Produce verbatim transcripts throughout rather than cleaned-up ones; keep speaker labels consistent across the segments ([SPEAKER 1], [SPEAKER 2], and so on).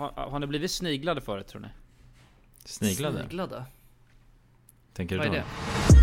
[SPEAKER 1] har, har ni blivit sniglade förut, tror ni?
[SPEAKER 2] Sniglade?
[SPEAKER 3] Sniglade?
[SPEAKER 2] Tänker
[SPEAKER 3] Vad
[SPEAKER 2] du
[SPEAKER 3] är
[SPEAKER 2] då?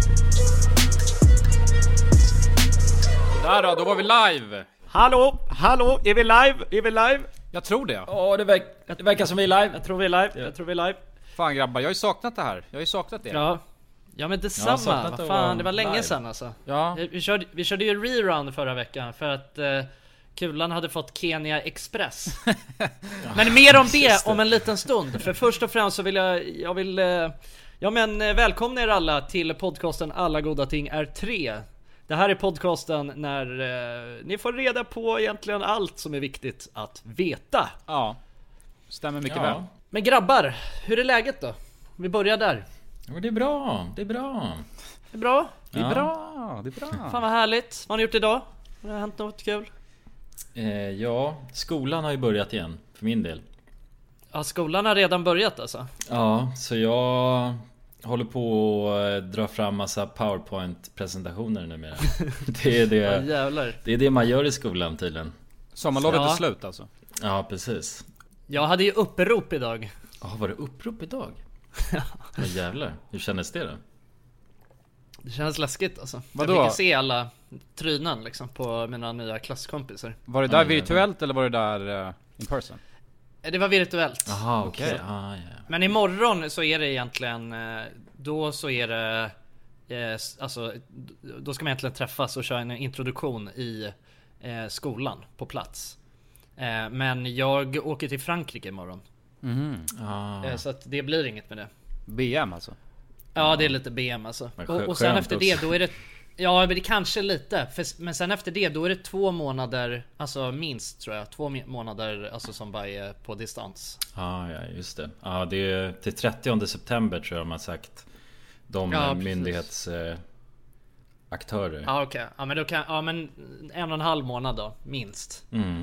[SPEAKER 3] det?
[SPEAKER 1] Där då, då var vi live.
[SPEAKER 4] Hallå, hallå, är vi live? Är vi live?
[SPEAKER 1] Jag tror det.
[SPEAKER 4] Ja, det, verk, det verkar som vi är live.
[SPEAKER 3] Jag tror vi är live, jag tror vi är live.
[SPEAKER 1] Fan grabbar, jag har ju saknat det här. Jag har ju saknat det.
[SPEAKER 3] Ja, ja men detsamma,
[SPEAKER 2] saknat
[SPEAKER 3] vad
[SPEAKER 2] att
[SPEAKER 3] fan,
[SPEAKER 2] vara
[SPEAKER 3] det var länge
[SPEAKER 2] live.
[SPEAKER 3] sedan alltså.
[SPEAKER 1] Ja.
[SPEAKER 3] Vi körde, vi körde ju rerun förra veckan för att eh, Kulan hade fått Kenya Express. Men mer om det om en liten stund. För först och främst så vill jag, jag vill, eh, ja men eh, välkomna er alla till podcasten Alla goda ting är tre. Det här är podcasten när eh, ni får reda på egentligen allt som är viktigt att veta.
[SPEAKER 1] Ja. Stämmer mycket
[SPEAKER 2] Ja.
[SPEAKER 1] väl.
[SPEAKER 3] Men grabbar, hur är läget då? Vi börjar där.
[SPEAKER 2] Ja, det är bra, det är bra.
[SPEAKER 3] Det är bra?
[SPEAKER 1] Det är
[SPEAKER 2] Ja.
[SPEAKER 1] bra, det är bra.
[SPEAKER 3] Fan vad härligt. Vad har ni gjort idag? Har det hänt något kul?
[SPEAKER 2] eh, Ja, skolan har ju börjat igen, för min del.
[SPEAKER 3] Ja, skolan har redan börjat alltså.
[SPEAKER 2] Ja, så jag håller på att dra fram massa PowerPoint-presentationer numera. Det är
[SPEAKER 3] Ja,
[SPEAKER 2] det,
[SPEAKER 3] jävlar.
[SPEAKER 2] det är det man gör i skolan tydligen.
[SPEAKER 1] Sommarlovet
[SPEAKER 3] Ja.
[SPEAKER 1] är slut alltså.
[SPEAKER 2] Ja, precis.
[SPEAKER 3] Jag hade ju upprop idag.
[SPEAKER 2] Ja, var det upprop idag? Ja, jävlar. Hur kändes det då?
[SPEAKER 3] Det känns läskigt alltså.
[SPEAKER 1] Vadå?
[SPEAKER 3] Jag fick ju se alla trynen liksom på mina nya klasskompisar.
[SPEAKER 1] Var det där
[SPEAKER 2] Ja,
[SPEAKER 1] virtuellt eller var det där uh, in person?
[SPEAKER 3] Det var virtuellt.
[SPEAKER 2] Jaha, okej.
[SPEAKER 1] Okej.
[SPEAKER 2] Ah, ja.
[SPEAKER 3] Men imorgon så är det egentligen eh, då så är det eh, s- alltså då ska man egentligen träffas och köra en introduktion i eh, skolan på plats. Eh, men jag åker till Frankrike imorgon.
[SPEAKER 1] Mhm.
[SPEAKER 2] Ah.
[SPEAKER 3] Eh, så att det blir inget med det.
[SPEAKER 1] B M alltså.
[SPEAKER 3] Ja, det är lite B M alltså.
[SPEAKER 2] Men
[SPEAKER 3] Och,
[SPEAKER 2] skö-
[SPEAKER 3] och sen
[SPEAKER 2] skönt
[SPEAKER 3] efter
[SPEAKER 2] också.
[SPEAKER 3] det då är det, ja men det kanske lite för, men sen efter det då är det två månader, alltså minst tror jag, två mi- månader alltså som bara är på distans.
[SPEAKER 2] Ah, ja, just det. Ja, det är till trettionde september tror jag de har sagt. De
[SPEAKER 3] Ja,
[SPEAKER 2] ja,
[SPEAKER 3] precis.
[SPEAKER 2] myndighets eh, aktörer.
[SPEAKER 3] Ja okej, ja men då kan, ja men en och en halv månad då, minst.
[SPEAKER 2] Mm.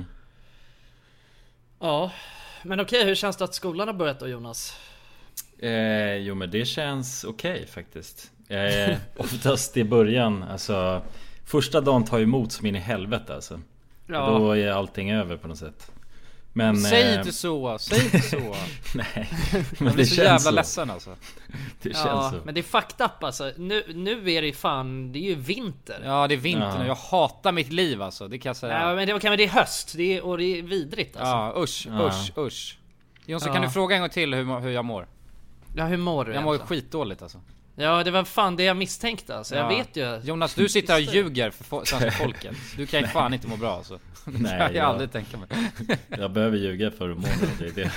[SPEAKER 3] Ja, men okej, hur känns det att skolan har börjat då Jonas?
[SPEAKER 2] Eh, jo men det känns okej faktiskt. eh, Oftast i början, alltså första dagen tar ju emot som in i helvete alltså.
[SPEAKER 3] Ja.
[SPEAKER 2] Och då är allting över på något sätt. Men
[SPEAKER 1] Säg
[SPEAKER 2] eh,
[SPEAKER 1] inte så, säg inte så.
[SPEAKER 2] nej.
[SPEAKER 1] Jag
[SPEAKER 2] Men
[SPEAKER 1] blir
[SPEAKER 2] det
[SPEAKER 1] så
[SPEAKER 2] känns
[SPEAKER 1] jävla
[SPEAKER 2] så.
[SPEAKER 1] ledsen alltså.
[SPEAKER 2] Det känns
[SPEAKER 3] Ja,
[SPEAKER 2] så.
[SPEAKER 3] men det är fucked up alltså. Nu, nu är det ju fan, det är ju vinter. Ja,
[SPEAKER 1] Ja, det är vinter
[SPEAKER 2] Ja.
[SPEAKER 1] nu. Jag hatar mitt liv alltså. Det kan jag säga.
[SPEAKER 3] men det, okay, men det är höst, det är, och det är vidrigt alltså.
[SPEAKER 1] Ja, usch,
[SPEAKER 2] Ja.
[SPEAKER 1] usch, usch. Jonsson,
[SPEAKER 3] Ja.
[SPEAKER 1] kan du fråga en gång till hur, hur jag mår?
[SPEAKER 3] Ja, hur mår du
[SPEAKER 1] Jag mår
[SPEAKER 3] egentligen?
[SPEAKER 1] skitdåligt alltså.
[SPEAKER 3] Ja, det var fan det jag misstänkte alltså. Jag
[SPEAKER 1] Ja.
[SPEAKER 3] vet ju.
[SPEAKER 1] Jonas, du sitter här och ljuger för fo- svenska folket. Du kan ju fan inte må bra alltså. Det
[SPEAKER 2] Nej,
[SPEAKER 1] kan jag
[SPEAKER 2] ja.
[SPEAKER 1] aldrig tänka mig.
[SPEAKER 2] Jag behöver ljuga för att må bra, det är det.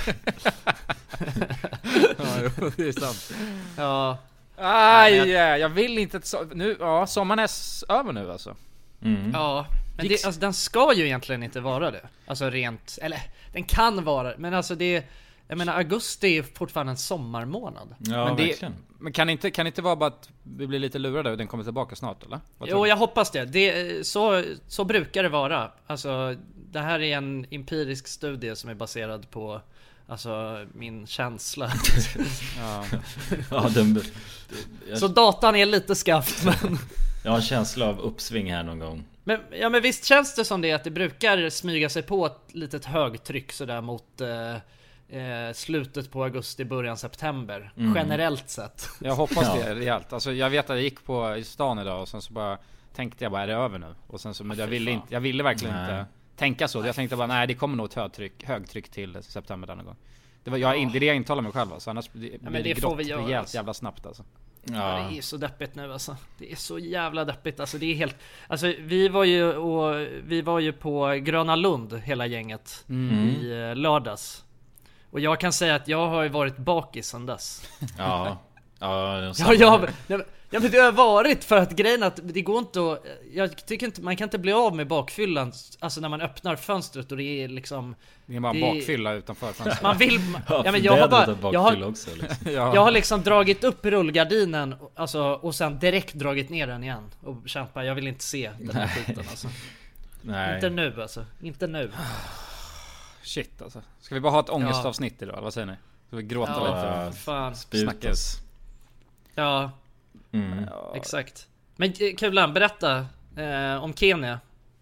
[SPEAKER 1] Ja, jo, det är sant.
[SPEAKER 3] Ja,
[SPEAKER 1] Aj,
[SPEAKER 3] Nej,
[SPEAKER 1] jag vill inte att so- nu, ja, sommaren är s- över nu alltså.
[SPEAKER 2] Mm.
[SPEAKER 3] ja. Men
[SPEAKER 1] Gick-
[SPEAKER 3] det, alltså, den ska ju egentligen inte vara det. Alltså rent, eller den kan vara, men alltså det, jag menar augusti är fortfarande en sommarmånad.
[SPEAKER 2] Ja,
[SPEAKER 1] men, det,
[SPEAKER 2] verkligen.
[SPEAKER 1] men kan inte, kan inte vara bara att vi blir lite lurade och den kommer tillbaka snart eller? Vad tror
[SPEAKER 3] Jo,
[SPEAKER 1] du?
[SPEAKER 3] jag hoppas det. det så, så brukar det vara. Alltså, det här är en empirisk studie som är baserad på alltså, min känsla.
[SPEAKER 1] Ja.
[SPEAKER 2] Ja, den, jag,
[SPEAKER 3] Så datan är lite skaft, men...
[SPEAKER 2] jag har en känsla av uppsving här någon gång.
[SPEAKER 3] Men, ja, men visst känns det som det att det brukar smyga sig på ett litet högtryck sådär mot eh, eh, slutet på augusti, början september.
[SPEAKER 2] Mm.
[SPEAKER 3] Generellt sett.
[SPEAKER 1] Jag hoppas
[SPEAKER 2] Ja.
[SPEAKER 1] det är rejält. Alltså, jag vet att jag gick på i stan idag och sen så bara tänkte jag bara, är det över nu? Och sen så, men jag
[SPEAKER 3] fy
[SPEAKER 1] ville
[SPEAKER 3] fan.
[SPEAKER 1] inte, jag ville verkligen
[SPEAKER 2] Nej.
[SPEAKER 1] inte tänka så. Jag tänkte bara, nej det kommer nog ett högtryck, högtryck till september denna gång. Det var, jag, in- det är det jag intalar mig själv alltså. Annars blir
[SPEAKER 3] men
[SPEAKER 1] det,
[SPEAKER 3] det får
[SPEAKER 1] grått
[SPEAKER 3] vi göra,
[SPEAKER 1] rejält
[SPEAKER 3] alltså.
[SPEAKER 1] jävla snabbt alltså.
[SPEAKER 3] Ja. Det är så deppigt nu alltså. Det är så jävla deppigt alltså. Det är helt... Alltså vi var ju och, vi var ju på Gröna Lund hela gänget
[SPEAKER 2] Mm.
[SPEAKER 3] i eh, lördags. Och jag kan säga att jag har ju varit bakis sedan dess.
[SPEAKER 2] Ja. Ja,
[SPEAKER 3] Ja, jag, ja, ja men det har varit för att grejen att det går inte att, jag tycker inte, man kan inte bli av med bakfyllan. Alltså när man öppnar fönstret och det är liksom,
[SPEAKER 1] Det är bara en
[SPEAKER 3] Det-
[SPEAKER 1] bakfylla utanför fönstret.
[SPEAKER 3] man vill,
[SPEAKER 2] Ja,
[SPEAKER 3] ja men jag har bara, jag har,
[SPEAKER 2] också, liksom.
[SPEAKER 1] Ja.
[SPEAKER 3] jag har liksom dragit upp rullgardinen alltså, och sen direkt dragit ner den igen och känt bara, jag vill inte se den här skiten alltså.
[SPEAKER 2] Nej.
[SPEAKER 3] Inte nu alltså, inte nu.
[SPEAKER 1] Shit alltså. Ska vi bara ha ett ångestavsnitt idag? Vad säger ni? Ska vi gråta
[SPEAKER 3] Ja,
[SPEAKER 1] lite?
[SPEAKER 3] fan.
[SPEAKER 1] Snackes.
[SPEAKER 3] Ja,
[SPEAKER 2] Mm.
[SPEAKER 1] Ja.
[SPEAKER 3] exakt. Men eh, Kulan, berätta eh, om Kenya.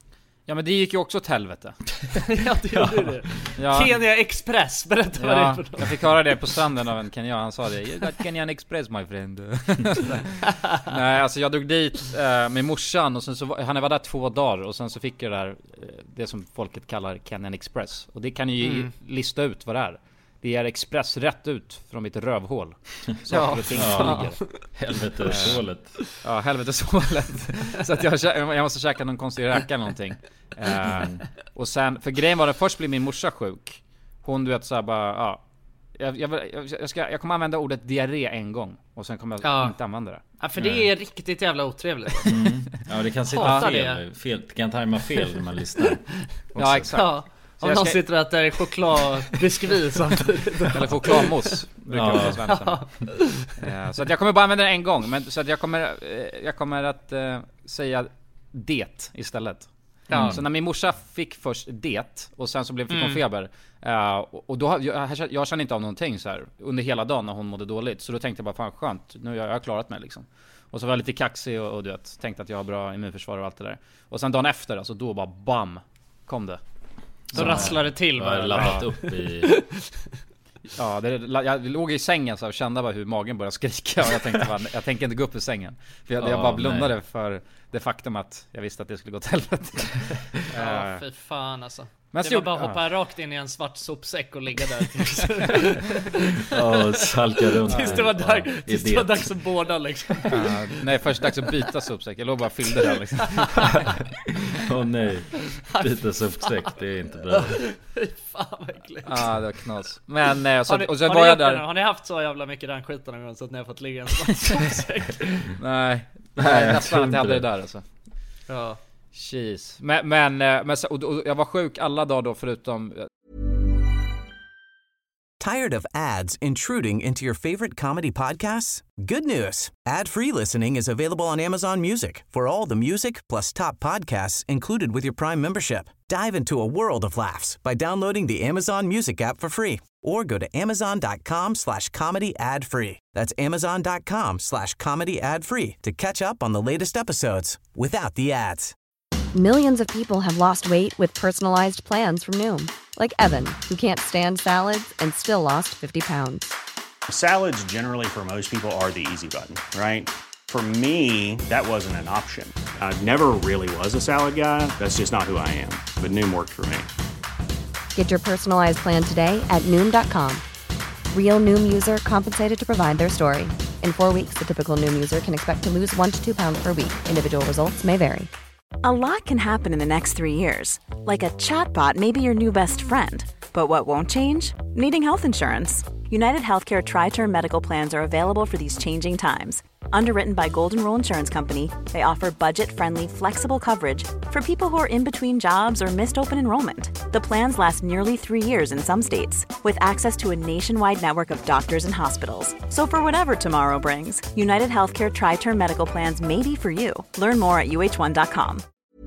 [SPEAKER 1] Ja, men det gick ju också åt helvete.
[SPEAKER 3] Ja, det gjorde det.
[SPEAKER 1] Ja.
[SPEAKER 3] Kenya Express, berätta vad
[SPEAKER 1] Ja,
[SPEAKER 3] det är för något.
[SPEAKER 1] jag fick höra det på stranden av en kenyan. Han sa det: You got Kenyan Express, my friend. Nej, alltså jag drog dit eh, med morsan. Och sen så var, han var där två dagar. Och sen så fick jag det där, eh, det som folket kallar Kenyan Express. Och det kan ju mm. lista ut vad det är. Det är express rätt ut från mitt rövhål.
[SPEAKER 3] Ja,
[SPEAKER 2] ja. Helveteshålet.
[SPEAKER 1] Ja, helveteshålet. Så att jag, jag måste käka någon konstig räka eller någonting. uh, Och sen, för grejen var det, först blev min morsa sjuk. Hon, du vet, såhär bara, ja, jag, jag, jag, ska, jag kommer använda ordet diarré en gång. Och sen kommer jag ja. inte använda det.
[SPEAKER 3] Ja, för det är riktigt jävla otrevligt.
[SPEAKER 2] Mm. Ja, det kan sitta fel, fel. Det kan tajma fel när man lyssnar.
[SPEAKER 1] Ja, exakt. Ja.
[SPEAKER 3] Om någon ska... sitter och äter chokladbiskvi samtidigt.
[SPEAKER 1] Eller chokladmousse brukar ja. vara svenska. Ja, så att jag kommer bara använda det en gång. Men så att jag kommer, jag kommer att uh, säga det istället. Mm. Så när min morsa fick först det och sen så blev fick hon mm. feber. Uh, och då jag, jag kände inte av någonting så här under hela dagen när hon mådde dåligt. Så då tänkte jag bara, fan skönt, nu har jag, jag har klarat mig liksom. Och så var jag lite kaxig och, och du vet, tänkte att jag har bra immunförsvar och allt det där. Och sen dagen efter, alltså då bara bam, kom det.
[SPEAKER 3] Så rasslar det till.
[SPEAKER 2] Var lappat upp i...
[SPEAKER 1] Ja, det, jag låg i sängen så och kände bara hur magen började skrika. Och jag tänkte bara, jag tänker inte gå upp ur sängen. För jag, oh, jag bara blundade nej. för det faktum att jag visste att det skulle gå till helvete.
[SPEAKER 3] Ja, fy fan alltså. Men det var bara hoppa ja. rakt in i en svart sopsäck och ligga där.
[SPEAKER 2] Ja, salka runt.
[SPEAKER 3] Tills det var, dag, ja, tills det var dags att båda liksom.
[SPEAKER 1] Ja, nej, först dags att byta sopsäck. Jag låg bara och fyllde där liksom.
[SPEAKER 2] Åh oh, nej, byta sopsäck, det är inte bra.
[SPEAKER 3] Fan vad äckligt.
[SPEAKER 1] Ja, det var knas. Men eh, så,
[SPEAKER 3] har ni,
[SPEAKER 1] och så
[SPEAKER 3] har
[SPEAKER 1] var
[SPEAKER 3] ni
[SPEAKER 1] jag där.
[SPEAKER 3] Har ni haft så jävla mycket den skiten någon gång så att ni har fått ligga i en svart sopsäck?
[SPEAKER 1] Nej, nej, nästan att jag hade det där alltså.
[SPEAKER 3] Ja.
[SPEAKER 1] Jeez. Men, men, men och, och jag var sjuk alla dagar då förutom...
[SPEAKER 5] Tired of ads intruding into your favorite comedy podcasts? Good news. Ad-free listening is available on Amazon Music for all the music plus top podcasts included with your Prime membership. Dive into a world of laughs by downloading the Amazon Music app for free or go to amazon.com slash comedy ad free. That's amazon.com slash comedy ad free to catch up on the latest episodes without the ads.
[SPEAKER 6] Millions of people have lost weight with personalized plans from Noom. Like Evan, who can't stand salads and still lost fifty pounds.
[SPEAKER 7] Salads generally for most people are the easy button, right? For me, that wasn't an option. I never really was a salad guy. That's just not who I am. But Noom worked for me.
[SPEAKER 6] Get your personalized plan today at Noom dot com. Real Noom user compensated to provide their story. In four weeks, the typical Noom user can expect to lose one to two pounds per week. Individual results may vary.
[SPEAKER 8] A lot can happen in the next three years. Like a chatbot may be your new best friend. But what won't change? Needing health insurance. United Healthcare Tri-Term Medical Plans are available for these changing times. Underwritten by Golden Rule Insurance Company, they offer budget-friendly, flexible coverage for people who are in between jobs or missed open enrollment. The plans last nearly three years in some states, with access to a nationwide network of doctors and hospitals. So for whatever tomorrow brings, United Healthcare Tri-Term Medical Plans may be for you. Learn more at u h one dot com.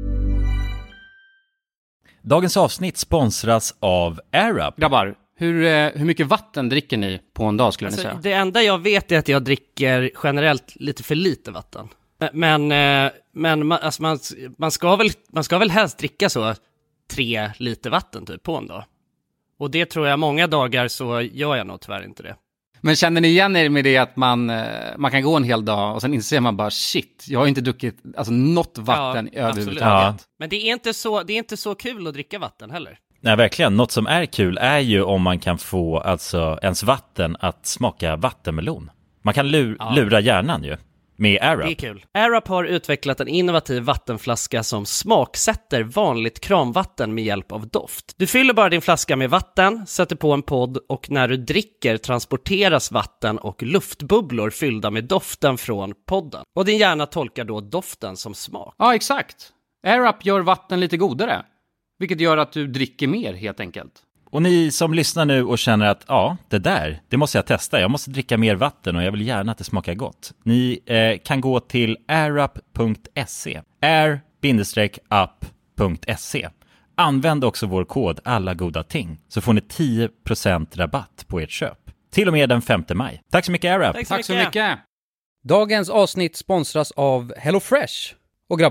[SPEAKER 2] Dagens avsnitt sponsras av AirUp.
[SPEAKER 9] Grabbar, hur, hur mycket vatten dricker ni på en dag skulle alltså, ni säga?
[SPEAKER 3] Det enda jag vet är att jag dricker generellt lite för lite vatten. Men, men man, alltså man, man, ska väl, man ska väl helst dricka så tre liter vatten typ på en dag. Och det tror jag många dagar så gör jag nog tyvärr inte det.
[SPEAKER 9] Men känner ni igen er med det att man, man kan gå en hel dag och sen inser man bara shit, jag har inte druckit alltså, något vatten ja, överhuvudtaget. Ja.
[SPEAKER 3] Men det är, inte så, det är inte så kul att dricka vatten heller.
[SPEAKER 2] Nej, verkligen. Något som är kul är ju om man kan få alltså, ens vatten att smaka vattenmelon. Man kan lura, ja. lura hjärnan ju. Med AirUp.
[SPEAKER 3] Det är kul. AirUp har utvecklat en innovativ vattenflaska som smaksätter vanligt kranvatten med hjälp av doft. Du fyller bara din flaska med vatten, sätter på en podd och när du dricker transporteras vatten och luftbubblor fyllda med doften från podden. Och din hjärna tolkar då doften som smak.
[SPEAKER 9] Ja, exakt. AirUp gör vatten lite godare, vilket gör att du dricker mer helt enkelt.
[SPEAKER 2] Och ni som lyssnar nu och känner att ja, det där, det måste jag testa. Jag måste dricka mer vatten och jag vill gärna att det smakar gott. Ni eh, kan gå till airup punkt se. air up punkt se. Använd också vår kod alla goda ting så får ni tio procent rabatt på ert köp. Till och med den femte maj. Tack så mycket AirUp.
[SPEAKER 3] Tack så,
[SPEAKER 9] Tack så mycket. mycket. Dagens avsnitt sponsras av HelloFresh. Och grabbar,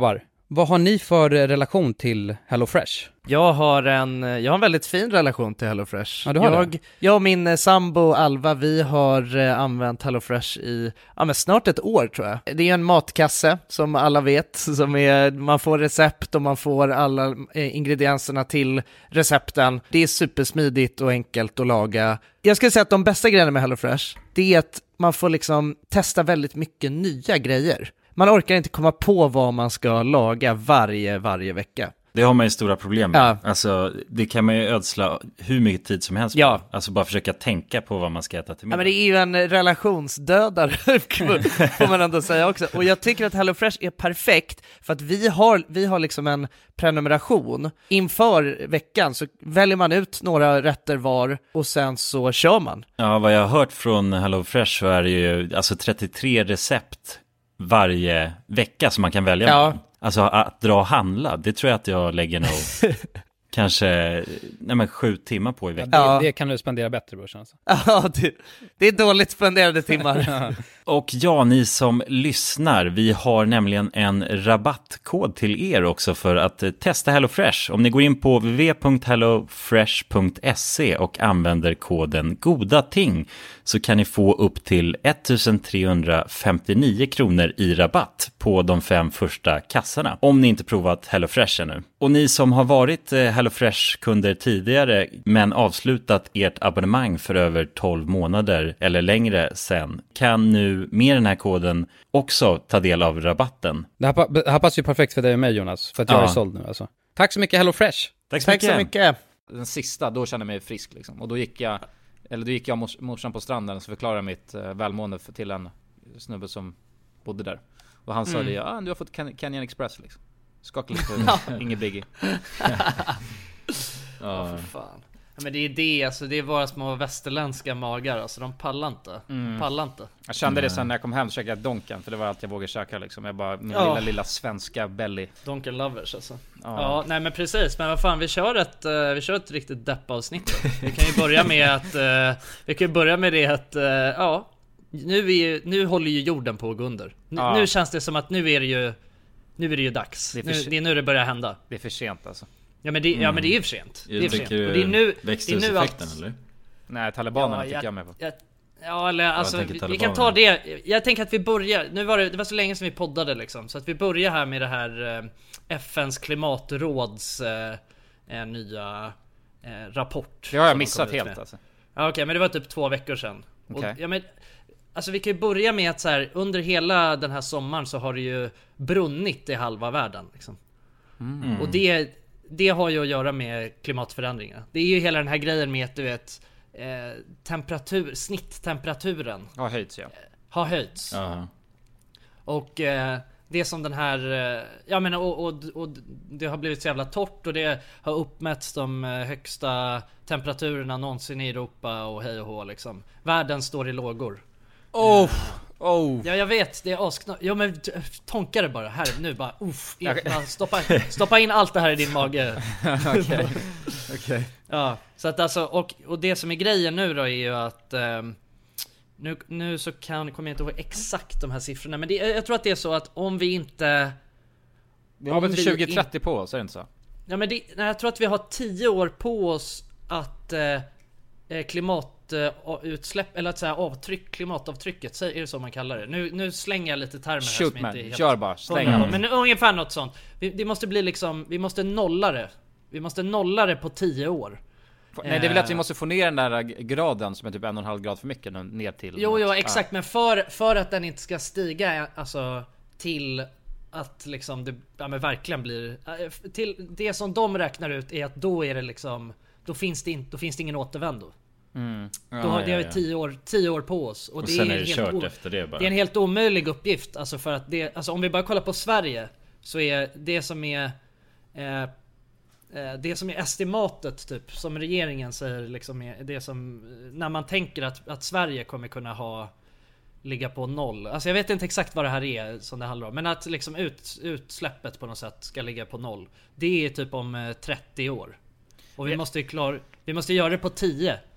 [SPEAKER 10] Vad har ni för relation till HelloFresh?
[SPEAKER 3] Jag har en, jag har en väldigt fin relation till HelloFresh.
[SPEAKER 10] Ja, du har
[SPEAKER 3] jag,
[SPEAKER 10] det.
[SPEAKER 3] jag och min sambo Alva, vi har eh, använt HelloFresh i ja, men snart ett år tror jag. Det är en matkasse som alla vet, som är, man får recept och man får alla eh, ingredienserna till recepten. Det är supersmidigt och enkelt att laga. Jag skulle säga att de bästa grejerna med HelloFresh, det är att man får liksom testa väldigt mycket nya grejer. Man orkar inte komma på vad man ska laga varje, varje vecka.
[SPEAKER 2] Det har man ju stora problem med.
[SPEAKER 3] Ja.
[SPEAKER 2] Alltså, det kan man ju ödsla hur mycket tid som helst på.
[SPEAKER 3] Ja.
[SPEAKER 2] Alltså bara försöka tänka på vad man ska äta till middag.
[SPEAKER 3] Ja, men det är ju en relationsdödare får man ändå säga också. Och jag tycker att HelloFresh är perfekt för att vi har, vi har liksom en prenumeration. Inför veckan så väljer man ut några rätter var och sen så kör man.
[SPEAKER 2] Ja, vad jag har hört från HelloFresh så är det ju alltså trettiotre recept varje vecka som man kan välja.
[SPEAKER 3] Ja.
[SPEAKER 2] Med. Alltså att dra och handla, det tror jag att jag lägger nog kanske nej men, sju timmar på i veckan.
[SPEAKER 10] Ja, det, det kan du spendera bättre på alltså.
[SPEAKER 3] Ja, det, det är dåligt spenderade timmar.
[SPEAKER 2] Och ja, ni som lyssnar, vi har nämligen en rabattkod till er också för att testa HelloFresh. Om ni går in på w w w punkt hellofresh punkt se och använder koden GODATING så kan ni få upp till ettusentrehundrafemtionio kronor i rabatt på de fem första kassarna. Om ni inte provat HelloFresh ännu. Och ni som har varit HelloFresh-kunder tidigare men avslutat ert abonnemang för över tolv månader eller längre sen kan nu med den här koden också ta del av rabatten.
[SPEAKER 10] Det här, det här passar ju perfekt för dig och mig, Jonas, för att jag
[SPEAKER 2] Ja.
[SPEAKER 10] är såld nu alltså. Tack så mycket HelloFresh.
[SPEAKER 2] Tack så
[SPEAKER 3] Tack
[SPEAKER 2] mycket.
[SPEAKER 3] så mycket.
[SPEAKER 1] Den sista, då kände jag mig frisk liksom. Och då gick jag, eller då gick jag och mors, morsan på stranden och så förklarade jag mitt uh, välmående för, till en snubbe som bodde där. Och han sa
[SPEAKER 3] Mm.
[SPEAKER 1] det, ja ah, du har fått Can- Canyon Express liksom. Skaka lite på ingen biggie.
[SPEAKER 3] Ja, för fan. Ja, men det är det, alltså det är våra små västerländska magar, alltså de pallar inte.
[SPEAKER 1] Mm.
[SPEAKER 3] De pallar inte.
[SPEAKER 1] Jag kände det sen när jag kom hem och käkade Donken, för det var allt jag vågade käka liksom. Jag bara, min
[SPEAKER 3] Ja.
[SPEAKER 1] lilla, lilla svenska belly.
[SPEAKER 3] Donken lovers alltså.
[SPEAKER 1] Ja.
[SPEAKER 3] Ja, nej men precis, men vad fan, vi kör ett, uh, vi kör ett riktigt deppavsnitt då. Vi kan ju börja med att, uh, vi kan ju börja med det att, uh, ja, nu, är ju, nu håller ju jorden på att gå under. N-
[SPEAKER 1] Ja.
[SPEAKER 3] Nu känns det som att nu är det ju, nu är det ju dags.
[SPEAKER 1] Det är
[SPEAKER 3] nu,
[SPEAKER 1] för-
[SPEAKER 3] det är nu det börjar hända.
[SPEAKER 1] Det är för sent alltså.
[SPEAKER 3] Ja men det, ja, men det är ju för sent. Det är för sent. Och det är nu, det är nu
[SPEAKER 2] växthuseffekten
[SPEAKER 3] allt...
[SPEAKER 2] eller?
[SPEAKER 1] Nej, talibanerna
[SPEAKER 3] Ja,
[SPEAKER 1] fick
[SPEAKER 3] jag-
[SPEAKER 1] jag med på.
[SPEAKER 3] jag- Ja eller alltså,
[SPEAKER 2] tänker
[SPEAKER 3] vi, vi
[SPEAKER 2] talibanerna.
[SPEAKER 3] kan ta det. Jag tänker att vi börjar, nu var det, det var så länge sedan vi poddade liksom. Så att vi börjar här med det här eh, F N:s klimatråds eh, eh, nya eh, rapport.
[SPEAKER 1] Det har jag
[SPEAKER 3] som de
[SPEAKER 1] missat
[SPEAKER 3] kom ut
[SPEAKER 1] helt
[SPEAKER 3] med.
[SPEAKER 1] alltså.
[SPEAKER 3] Ja, okej, men det var typ två veckor sedan.
[SPEAKER 1] Okej.
[SPEAKER 3] Och, ja, men, alltså vi kan ju börja med att så här, under hela den här sommaren så har det ju brunnit i halva världen liksom.
[SPEAKER 1] Mm.
[SPEAKER 3] Och det, det har ju att göra med klimatförändringar. Det är ju hela den här grejen med att du vet eh, temperatur, snitttemperaturen
[SPEAKER 1] Ja, höjts ja.
[SPEAKER 3] har höjts.
[SPEAKER 2] Ja.
[SPEAKER 3] Och eh, det som den här, eh, ja men och, och, och det har blivit så jävla torrt och det har uppmätts de eh, högsta temperaturerna någonsin i Europa och hej och hå liksom. Världen står i lågor.
[SPEAKER 1] Oh, oh.
[SPEAKER 3] Ja jag vet, det är askna. Ja men t- tonka det bara här nu bara uff, in, bara stoppa, stoppa in allt det här i din mage.
[SPEAKER 1] Okej. Okej.
[SPEAKER 3] Ja, så att alltså, och, och det som är grejen nu då är ju att eh, nu, nu så kan, kommer jag inte ihåg exakt de här siffrorna, men det, jag tror att det är så att om vi inte...
[SPEAKER 1] Vi har
[SPEAKER 3] om
[SPEAKER 1] väl till
[SPEAKER 3] vi
[SPEAKER 1] tjugo
[SPEAKER 3] in-
[SPEAKER 1] trettio på oss, är det inte så?
[SPEAKER 3] Ja men det, nej, jag tror att vi har tio år på oss att eh, klimatutsläpp, eller att säga avtryck, klimatavtrycket, så är det så man kallar det. Nu, nu slänger jag lite termer här
[SPEAKER 1] Shoot
[SPEAKER 3] som
[SPEAKER 1] man,
[SPEAKER 3] inte är helt
[SPEAKER 1] kör bara, släng
[SPEAKER 3] hundra på,
[SPEAKER 1] allt.
[SPEAKER 3] men ungefär något sånt. Vi, det måste bli liksom, vi måste nolla det. Vi måste nolla det på tio år.
[SPEAKER 1] Nej, det är väl att vi måste få ner den där graden som är typ en och en halv grad för mycket nu, ner till.
[SPEAKER 3] Jo, jo,
[SPEAKER 1] något.
[SPEAKER 3] exakt, men för, för att den inte ska stiga alltså till att liksom det ja, men verkligen blir till det som de räknar ut är att då är det liksom då finns det inte då finns det ingen återvändo.
[SPEAKER 1] Mm.
[SPEAKER 3] Då har det har vi tio år tio år på oss och,
[SPEAKER 2] Och
[SPEAKER 3] det
[SPEAKER 2] sen
[SPEAKER 3] är,
[SPEAKER 2] är det
[SPEAKER 3] helt
[SPEAKER 2] kört
[SPEAKER 3] o-
[SPEAKER 2] efter det bara.
[SPEAKER 3] Det är en helt omöjlig uppgift alltså för att det alltså om vi bara kollar på Sverige så är det som är eh, eh, det som är estimatet typ som regeringen säger liksom är det som när man tänker att, att Sverige kommer kunna ha ligga på noll. Alltså jag vet inte exakt vad det här är som det handlar om, men att liksom ut, utsläppet på något sätt ska ligga på noll. Det är typ om eh, trettio år. Och vi måste ju klar, vi måste göra det på tio.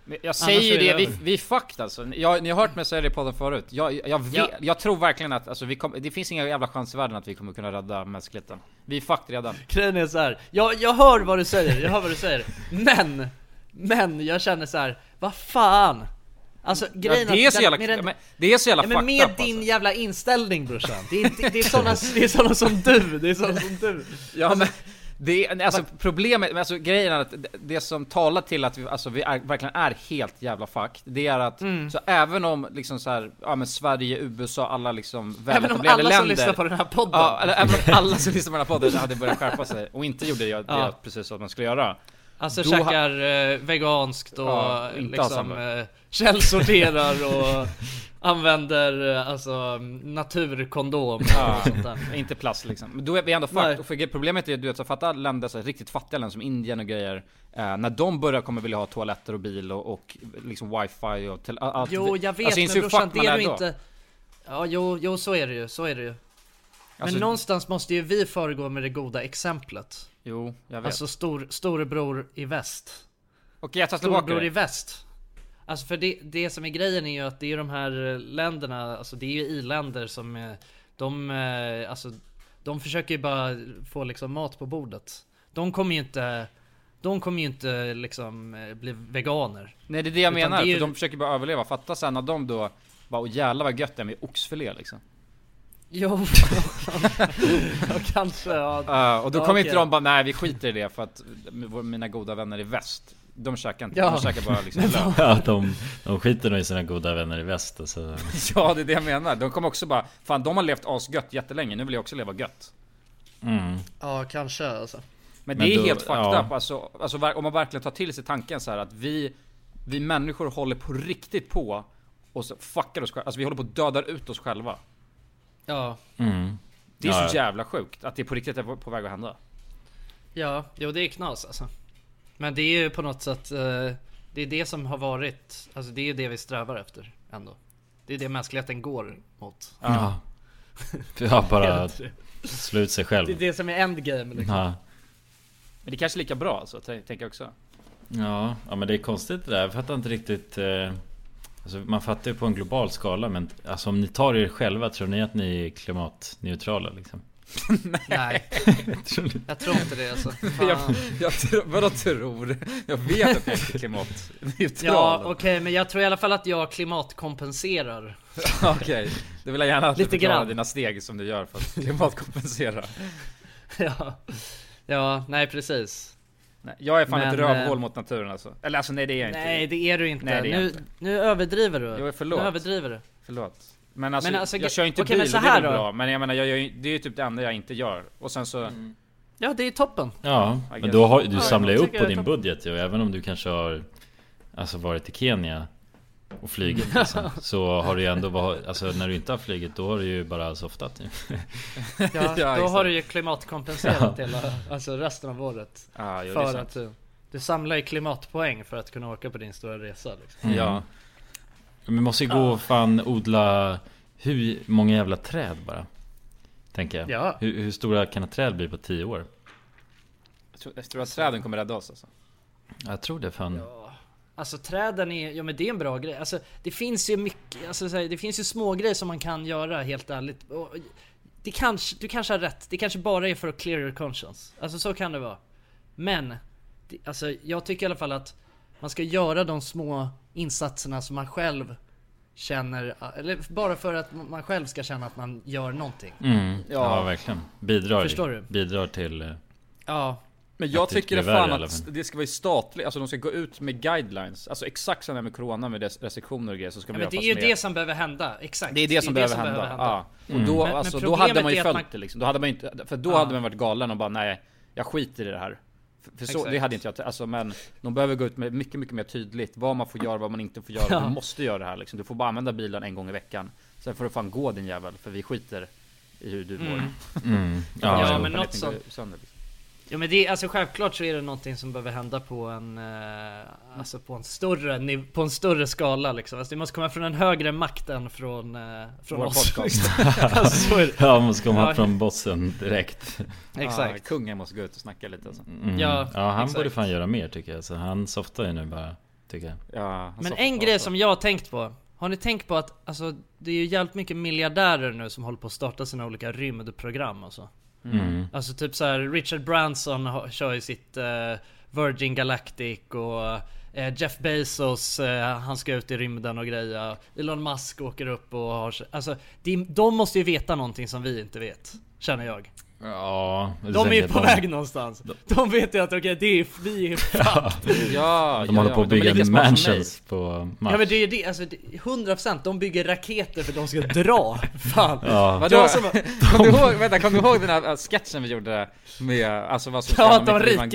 [SPEAKER 1] Men jag säger ju det, vi, vi är fucked alltså. Jag, ni har hört mig säga det på podden förut. Jag, jag, vet, ja. jag tror verkligen att alltså, vi kom, det finns inga jävla chans i världen att vi kommer kunna rädda mänskligheten. Vi är fucked redan.
[SPEAKER 3] Grejen är så här. Jag, jag hör vad du säger, jag hör vad du säger. Men, men jag känner så här. Vad fan? Alltså grejen
[SPEAKER 1] ja, det är så jävla,
[SPEAKER 3] den,
[SPEAKER 1] men, det är så jävla
[SPEAKER 3] ja, men med
[SPEAKER 1] up,
[SPEAKER 3] din
[SPEAKER 1] alltså.
[SPEAKER 3] jävla inställning brorsan. Det är, inte, det är såna, det är såna som du, det är såna som du.
[SPEAKER 1] Ja alltså, men det är, alltså problemet, alltså grejen är att det som talar till att vi, alltså, vi är, verkligen är helt jävla fucked. Det är att, mm. så även om liksom så här, ja men Sverige, U S A, alla liksom
[SPEAKER 3] även om alla länder, som lyssnar på den här podden.
[SPEAKER 1] Ja, eller även om alla som lyssnar på den här podden hade börjat skärpa sig och inte gjorde det, det ja. precis så att man skulle göra.
[SPEAKER 3] Alltså då käkar ha... eh, veganskt och ja, liksom eh, källsorterar och använder eh, alltså naturkondom
[SPEAKER 1] ja,
[SPEAKER 3] och sånt där.
[SPEAKER 1] Inte plast liksom. Men då är vi ändå fucked. Och för problemet är du vet så fatta länder så här, riktigt fattiga länder som Indien och grejer eh, när de börjar kommer vilja ha toaletter och bil och, och liksom wifi och till, allt.
[SPEAKER 3] Jo, jag vet alltså, men brorsan, det är du inte. Ja, jo, jo så är det ju, så är det ju. Men alltså, någonstans måste ju vi föregå med det goda exemplet.
[SPEAKER 1] Jo, jag vet.
[SPEAKER 3] Alltså stor, storebror i väst.
[SPEAKER 1] Okej, jag tar tillbaka
[SPEAKER 3] storebror
[SPEAKER 1] det.
[SPEAKER 3] i väst. Alltså för det, det som är grejen är ju att det är de här länderna, alltså det är ju i-länder som de, alltså de försöker ju bara få liksom mat på bordet. De kommer ju inte, de kommer ju inte liksom bli veganer.
[SPEAKER 1] Nej, det är det jag
[SPEAKER 3] Utan
[SPEAKER 1] menar,
[SPEAKER 3] det är ju...
[SPEAKER 1] för de försöker bara överleva. Fatta sen när de då bara, åh jävlar vad gött det är med oxfilé liksom.
[SPEAKER 3] Jo, ja, kanske ja.
[SPEAKER 1] Uh, och då
[SPEAKER 3] ja,
[SPEAKER 1] kommer
[SPEAKER 3] okay.
[SPEAKER 1] inte de bara, nej vi skiter i det för att mina goda vänner i väst, de käkar inte, ja. de käkar bara liksom
[SPEAKER 2] ja, de, de skiter nog i sina goda vänner i väst och så.
[SPEAKER 1] Ja, det är det jag menar. De kommer också bara, fan de har levt asgött jättelänge, nu vill jag också leva gött.
[SPEAKER 2] Mm.
[SPEAKER 3] Ja, kanske alltså.
[SPEAKER 1] Men det Men är då, helt fucked ja. up alltså, alltså om man verkligen tar till sig tanken så här att vi vi människor håller på riktigt på och så fuckar oss själva, alltså vi håller på att döda ut oss själva.
[SPEAKER 3] Ja.
[SPEAKER 2] Mm.
[SPEAKER 1] Det är
[SPEAKER 2] ja,
[SPEAKER 1] så jävla sjukt att det på riktigt är på, på väg att hända.
[SPEAKER 3] Ja, jo det är knas alltså. Men det är ju på något sätt uh, det är det som har varit, alltså det är ju det vi strävar efter ändå. Det är det mänskligheten går mot.
[SPEAKER 2] Ja. Ja, bara slut sig själv.
[SPEAKER 3] Det är det som är endgame liksom.
[SPEAKER 2] Ja.
[SPEAKER 1] Men det är kanske lika bra så tänker jag också.
[SPEAKER 2] Ja, ja men det är konstigt det där. Jag fattar inte riktigt eh... Alltså, man fattar ju på en global skala. Men alltså, om ni tar er själva, tror ni att ni är klimatneutrala liksom?
[SPEAKER 3] Nej, jag tror inte det alltså.
[SPEAKER 1] jag, jag tror, vadå tror? Jag vet att jag är klimatneutral.
[SPEAKER 3] Ja okej, okay, men jag tror i alla fall att jag klimatkompenserar.
[SPEAKER 1] Okej, okay. Du vill gärna att du
[SPEAKER 3] lite
[SPEAKER 1] förklarar
[SPEAKER 3] grann
[SPEAKER 1] dina steg som du gör för att klimatkompensera.
[SPEAKER 3] Ja, ja nej precis.
[SPEAKER 1] Nej, jag är fan
[SPEAKER 3] men,
[SPEAKER 1] ett rövhål mot naturen alltså. Eller alltså nej det är jag inte.
[SPEAKER 3] Nej det är du inte.
[SPEAKER 1] Nej,
[SPEAKER 3] nu,
[SPEAKER 1] inte.
[SPEAKER 3] nu överdriver du.
[SPEAKER 1] Jo, förlåt.
[SPEAKER 3] Nu överdriver du.
[SPEAKER 1] Förlåt. Men alltså,
[SPEAKER 3] men alltså
[SPEAKER 1] jag kör inte
[SPEAKER 3] okay,
[SPEAKER 1] bil,
[SPEAKER 3] men så
[SPEAKER 1] det är
[SPEAKER 3] här
[SPEAKER 1] väl
[SPEAKER 3] då.
[SPEAKER 1] bra. Men jag menar, jag gör, det är ju typ det enda jag inte gör. Och sen så... Mm.
[SPEAKER 3] Ja, det är toppen.
[SPEAKER 2] Ja, men då har, du
[SPEAKER 3] ja,
[SPEAKER 2] samlar ju upp på din
[SPEAKER 3] toppen.
[SPEAKER 2] budget ju. Även om du kanske har alltså, varit i Kenya och flygit liksom, så har du ju ändå varit, alltså när du inte har flygit, då har du ju bara softat ju.
[SPEAKER 3] Ja, ja, då har du ju klimatkompenserat ja. hela, alltså resten av året.
[SPEAKER 1] Ah, jo,
[SPEAKER 3] för att du, du samlar ju klimatpoäng för att kunna åka på din stora resa liksom.
[SPEAKER 2] Mm. Ja. Men måste ju gå och fan odla hur många jävla träd bara, tänker jag.
[SPEAKER 3] Ja.
[SPEAKER 2] Hur, hur stora kan ett träd bli på tio år?
[SPEAKER 1] Jag tror, jag tror att träden kommer rädda oss alltså.
[SPEAKER 2] Jag tror det fan.
[SPEAKER 3] Ja. Alltså träden är, ja men det är en bra grej. Alltså det finns ju mycket, alltså så här, det finns ju små grejer som man kan göra helt ärligt. Och det kanske, du kanske har rätt. Det kanske bara är för att clear your conscience. Alltså så kan det vara. Men det, alltså jag tycker i alla fall att man ska göra de små insatserna som man själv känner, eller bara för att man själv ska känna att man gör någonting.
[SPEAKER 2] Mm. Ja. Ja, verkligen. Bidrar,
[SPEAKER 3] Förstår du?
[SPEAKER 2] Bidrar till.
[SPEAKER 3] Ja.
[SPEAKER 1] Men jag tycker det fan att det ska vara statligt, alltså de ska gå ut med guidelines. Alltså exakt som med corona med restriktioner och grejer, så ska
[SPEAKER 3] ja,
[SPEAKER 1] vi
[SPEAKER 3] men det är ju det som behöver hända. Exakt.
[SPEAKER 1] Det är det som, det är behöver, det som behöver hända. hända. Ja. Mm. Och då, men, alltså, men då hade man ju följt man... det liksom. Då hade man inte, för då ja. hade man varit galen och bara nej, jag skiter i det här. För, för så, det hade inte jag, alltså, men de behöver gå ut med mycket mycket mer tydligt vad man får göra, vad man inte får göra. Ja. Du måste göra det här liksom. Du får bara använda bilen en gång i veckan. Sen får du fan gå din jävel, för vi skiter i hur du mår.
[SPEAKER 2] Mm. Mm.
[SPEAKER 3] Ja, ja, ja men något sånt. Ja men det, alltså självklart så är det någonting som behöver hända på en eh, alltså på en större på en större skala liksom. Alltså det måste komma från en högre makt än från eh, från
[SPEAKER 1] vår
[SPEAKER 3] oss.
[SPEAKER 2] Alltså, så är det. Ja, man måste komma ja. från bossen direkt.
[SPEAKER 3] Exakt.
[SPEAKER 1] Ja, kungen måste gå ut och snacka lite alltså.
[SPEAKER 2] Mm.
[SPEAKER 3] Ja,
[SPEAKER 2] ja, han
[SPEAKER 3] exakt.
[SPEAKER 2] borde fan göra mer tycker jag. Så han softar ju nu bara tycker jag.
[SPEAKER 1] Ja,
[SPEAKER 3] men en grej som jag har tänkt på. Har ni tänkt på att alltså, det är ju jävligt mycket miljardärer nu som håller på att starta sina olika rymdprogram och så.
[SPEAKER 2] Mm.
[SPEAKER 3] Alltså typ så här, Richard Branson har, kör ju sitt uh, Virgin Galactic och uh, Jeff Bezos, uh, han ska ut i rymden och grejer. Elon Musk åker upp och har, alltså de, de måste ju veta någonting som vi inte vet, känner jag.
[SPEAKER 2] Ja,
[SPEAKER 3] de är ju på de... väg någonstans. De vet ju att okej, okay, det är vi är fan.
[SPEAKER 1] Ja,
[SPEAKER 2] de
[SPEAKER 1] ja,
[SPEAKER 2] håller
[SPEAKER 1] ja,
[SPEAKER 2] på att bygga mansions på Mars.
[SPEAKER 3] Ja men det är det, alltså hundra procent de bygger raketer för de ska dra. Fan.
[SPEAKER 2] Ja.
[SPEAKER 1] Vadå? Som, kom du ihåg, vänta, kom du ihåg den här sketchen vi gjorde med alltså vad som
[SPEAKER 3] ja, de rika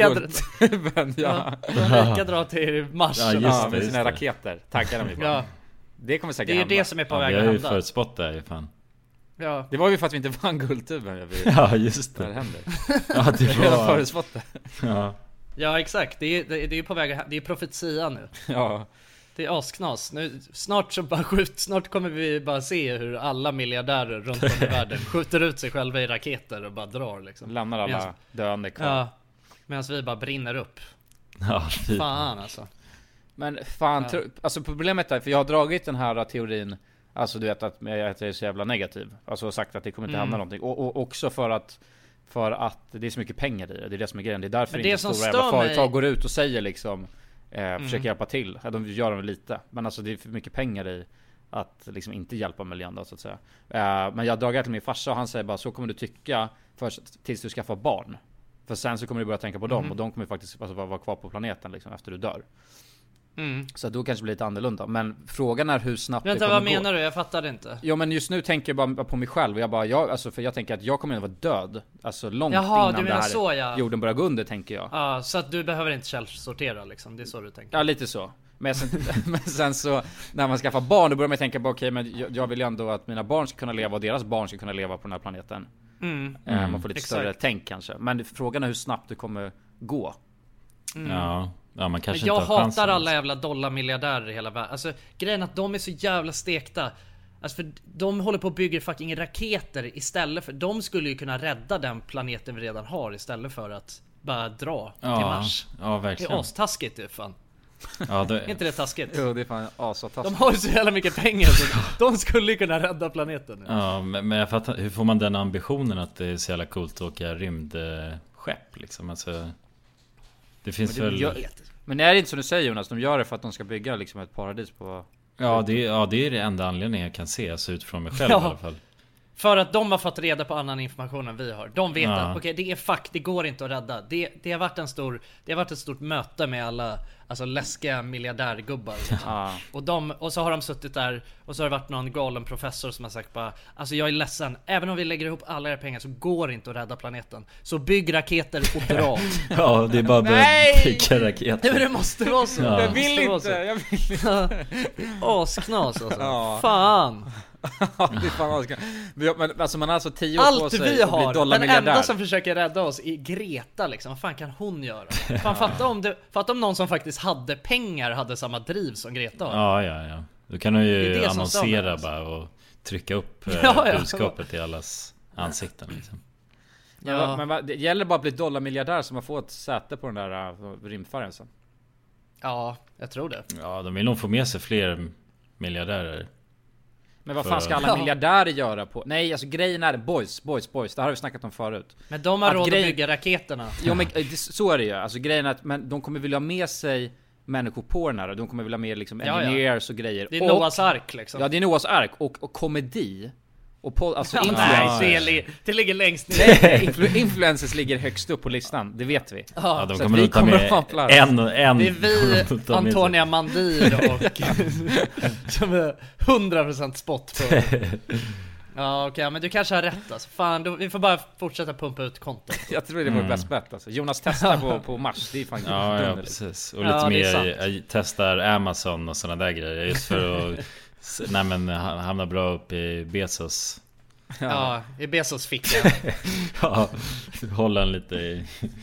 [SPEAKER 1] dra, ja.
[SPEAKER 3] De rika drar till Mars.
[SPEAKER 1] Ja, just ja, med sina raketer. Tackar de
[SPEAKER 3] ja.
[SPEAKER 1] Det kommer säkert
[SPEAKER 3] det är
[SPEAKER 1] hända.
[SPEAKER 3] det som är på
[SPEAKER 2] ja,
[SPEAKER 3] väg
[SPEAKER 2] att
[SPEAKER 3] hända.
[SPEAKER 2] Vi har ju förutspått det ju fan.
[SPEAKER 3] Ja.
[SPEAKER 1] Det var ju för att vi inte vann guldtuben.
[SPEAKER 2] Ja, just det.
[SPEAKER 1] Det händer.
[SPEAKER 2] Ja, det var
[SPEAKER 1] redan förutspått det.
[SPEAKER 2] Ja.
[SPEAKER 3] Ja, exakt. Det är det, det är på väg, det är profetia nu.
[SPEAKER 1] Ja.
[SPEAKER 3] Det är asknas. Nu snart så bara skjut, snart kommer vi bara se hur alla miljardärer runt om i världen skjuter ut sig själva i raketer och bara drar liksom.
[SPEAKER 1] Lämnar alla medans, döende kvar.
[SPEAKER 3] Ja. Medan vi bara brinner upp.
[SPEAKER 2] Ja, fy.
[SPEAKER 3] Fan alltså.
[SPEAKER 1] Men fan, ja. tro, alltså problemet är för jag har dragit den här teorin. Alltså du vet att jag är så jävla negativ. Alltså sagt att det kommer inte mm. hända någonting. Och, och också för att För att det är så mycket pengar i det. Det är det som är grejen. Det är därför det inte stora jävla företag mig... går ut och säger liksom eh, mm. försöker hjälpa till. Ja, de gör dem lite. Men alltså det är för mycket pengar i att liksom inte hjälpa miljön då, så att säga. Eh, men jag drar till min farsa och han säger bara så kommer du tycka först tills du skaffar barn. För sen så kommer du börja tänka på dem. Mm. Och de kommer faktiskt alltså, vara kvar på planeten liksom, efter du dör. Mm. Så då kanske det blir lite annorlunda. Men frågan är hur snabbt
[SPEAKER 3] Vänta,
[SPEAKER 1] det kommer
[SPEAKER 3] vad menar
[SPEAKER 1] gå.
[SPEAKER 3] du? Jag fattar inte.
[SPEAKER 1] Jo men just nu tänker jag bara på mig själv. Och jag bara, jag, alltså, för jag tänker att jag kommer att vara död. Alltså långt
[SPEAKER 3] Jaha,
[SPEAKER 1] innan
[SPEAKER 3] du
[SPEAKER 1] det här
[SPEAKER 3] så, ja.
[SPEAKER 1] jorden börjar gå under, tänker jag.
[SPEAKER 3] Ja, så att du behöver inte källsortera liksom. Det är så du tänker.
[SPEAKER 1] Ja, lite så. Men sen, men sen så när man skaffar barn, då börjar man tänka på okej, okay, men jag, jag vill ju ändå att mina barn ska kunna leva och deras barn ska kunna leva på den här planeten. Mm. Eh, man får lite
[SPEAKER 3] Exakt.
[SPEAKER 1] större tänk kanske. Men frågan är hur snabbt det kommer gå.
[SPEAKER 2] Mm. Ja. Ja, man kanske
[SPEAKER 3] men jag
[SPEAKER 2] inte har
[SPEAKER 3] hatar alla jävla dollarmiljardärer i hela världen. Alltså grejen att de är så jävla stekta. Alltså för de håller på att bygga fucking raketer istället för de skulle ju kunna rädda den planeten vi redan har istället för att bara dra
[SPEAKER 2] ja,
[SPEAKER 3] till Mars.
[SPEAKER 2] Ja, verkligen.
[SPEAKER 3] Det är astaskigt det fan.
[SPEAKER 2] Ja, det...
[SPEAKER 3] är inte det taskigt?
[SPEAKER 1] Jo, det är fan astaskigt.
[SPEAKER 3] De har ju så jävla mycket pengar så de skulle ju kunna rädda planeten nu.
[SPEAKER 2] Ja, men, men jag fattar, hur får man den ambitionen att det är så jävla coolt att åka rymdskepp liksom? Alltså, det finns
[SPEAKER 1] men det,
[SPEAKER 2] väl...
[SPEAKER 1] Jag, men är det inte som du säger Jonas, de gör det för att de ska bygga liksom ett paradis på...
[SPEAKER 2] Ja, det är, ja, det är det enda anledningen jag kan se, alltså utifrån mig själv
[SPEAKER 3] ja.
[SPEAKER 2] i alla fall.
[SPEAKER 3] För att de har fått reda på annan information än vi har. De vet
[SPEAKER 2] ja.
[SPEAKER 3] att okej, okay, det är fuck, det går inte att rädda. Det, det har varit en stor, det har varit ett stort möte med alla alltså läskiga miljardärgubbar. Liksom. Ja. Och de och så har de suttit där och så har det varit någon galen professor som har sagt bara alltså jag är ledsen, även om vi lägger ihop alla era pengar så går det inte att rädda planeten. Så bygg raketer och dra.
[SPEAKER 2] Ja, det är bara att bygga raketer.
[SPEAKER 3] Nej, men det måste vara så.
[SPEAKER 1] Ja. Jag vill inte, jag vill inte.
[SPEAKER 3] Asknas alltså. Ja. Fan.
[SPEAKER 1] Ja, det är fan asknas. Men alltså man har alltså tio år
[SPEAKER 3] allt
[SPEAKER 1] på sig
[SPEAKER 3] vi
[SPEAKER 1] och bli
[SPEAKER 3] har,
[SPEAKER 1] dollarmiljardär.
[SPEAKER 3] den enda som försöker rädda oss är Greta liksom. Vad fan kan hon göra? Fan, fatta om det, fatta om någon som faktiskt hade pengar hade samma driv som Greta har.
[SPEAKER 2] Ja, ja, ja. Då kan du ju
[SPEAKER 3] det det
[SPEAKER 2] annonsera bara och trycka upp
[SPEAKER 3] ja, ja.
[SPEAKER 2] budskapet i allas ansikten liksom.
[SPEAKER 1] Ja, men, men det gäller bara att bli dollarmiljardär som man får ett säte på den där uh, rymdfärjan sen.
[SPEAKER 3] Ja, jag tror det.
[SPEAKER 2] Ja, de vill nog få med sig fler miljardärer.
[SPEAKER 1] Men vad fan ska alla miljardärer göra på? Nej, alltså grejen är boys, boys, boys. Det har vi snackat om förut.
[SPEAKER 3] Men de har
[SPEAKER 1] att
[SPEAKER 3] råd
[SPEAKER 1] grej...
[SPEAKER 3] att bygga raketerna.
[SPEAKER 1] Jo, men så är det ju. Alltså grejen är att men de kommer vilja ha med sig människor på den här. De kommer vilja ha med liksom engineers ja, ja. och grejer.
[SPEAKER 3] Det är Noahs ark liksom.
[SPEAKER 1] Ja, det är Noahs ark och, och komedi. Och på, alltså
[SPEAKER 3] ja,
[SPEAKER 1] influencers.
[SPEAKER 3] Nej, det, det ligger längst ner.
[SPEAKER 1] Nej, influ- influencers ligger högst upp på listan. Det vet vi.
[SPEAKER 2] Ja, de kommer att ta med en, en.
[SPEAKER 3] Det är vi, Antonia Mandir och som är hundra procent spot på. Ja, okej, okay, men du kanske har rätt alltså. Fan, då, vi får bara fortsätta pumpa ut content.
[SPEAKER 1] Jag tror det var mm. bäst bet alltså. Jonas testar på, på Mars. Det är fan
[SPEAKER 2] ja, ja, precis. Och lite ja, mer, jag testar Amazon och sådana där grejer. Just för att nej, men hamna bra upp i Bezos.
[SPEAKER 3] Ja, ja i Bezos ficka.
[SPEAKER 2] Ja, hålla han lite i...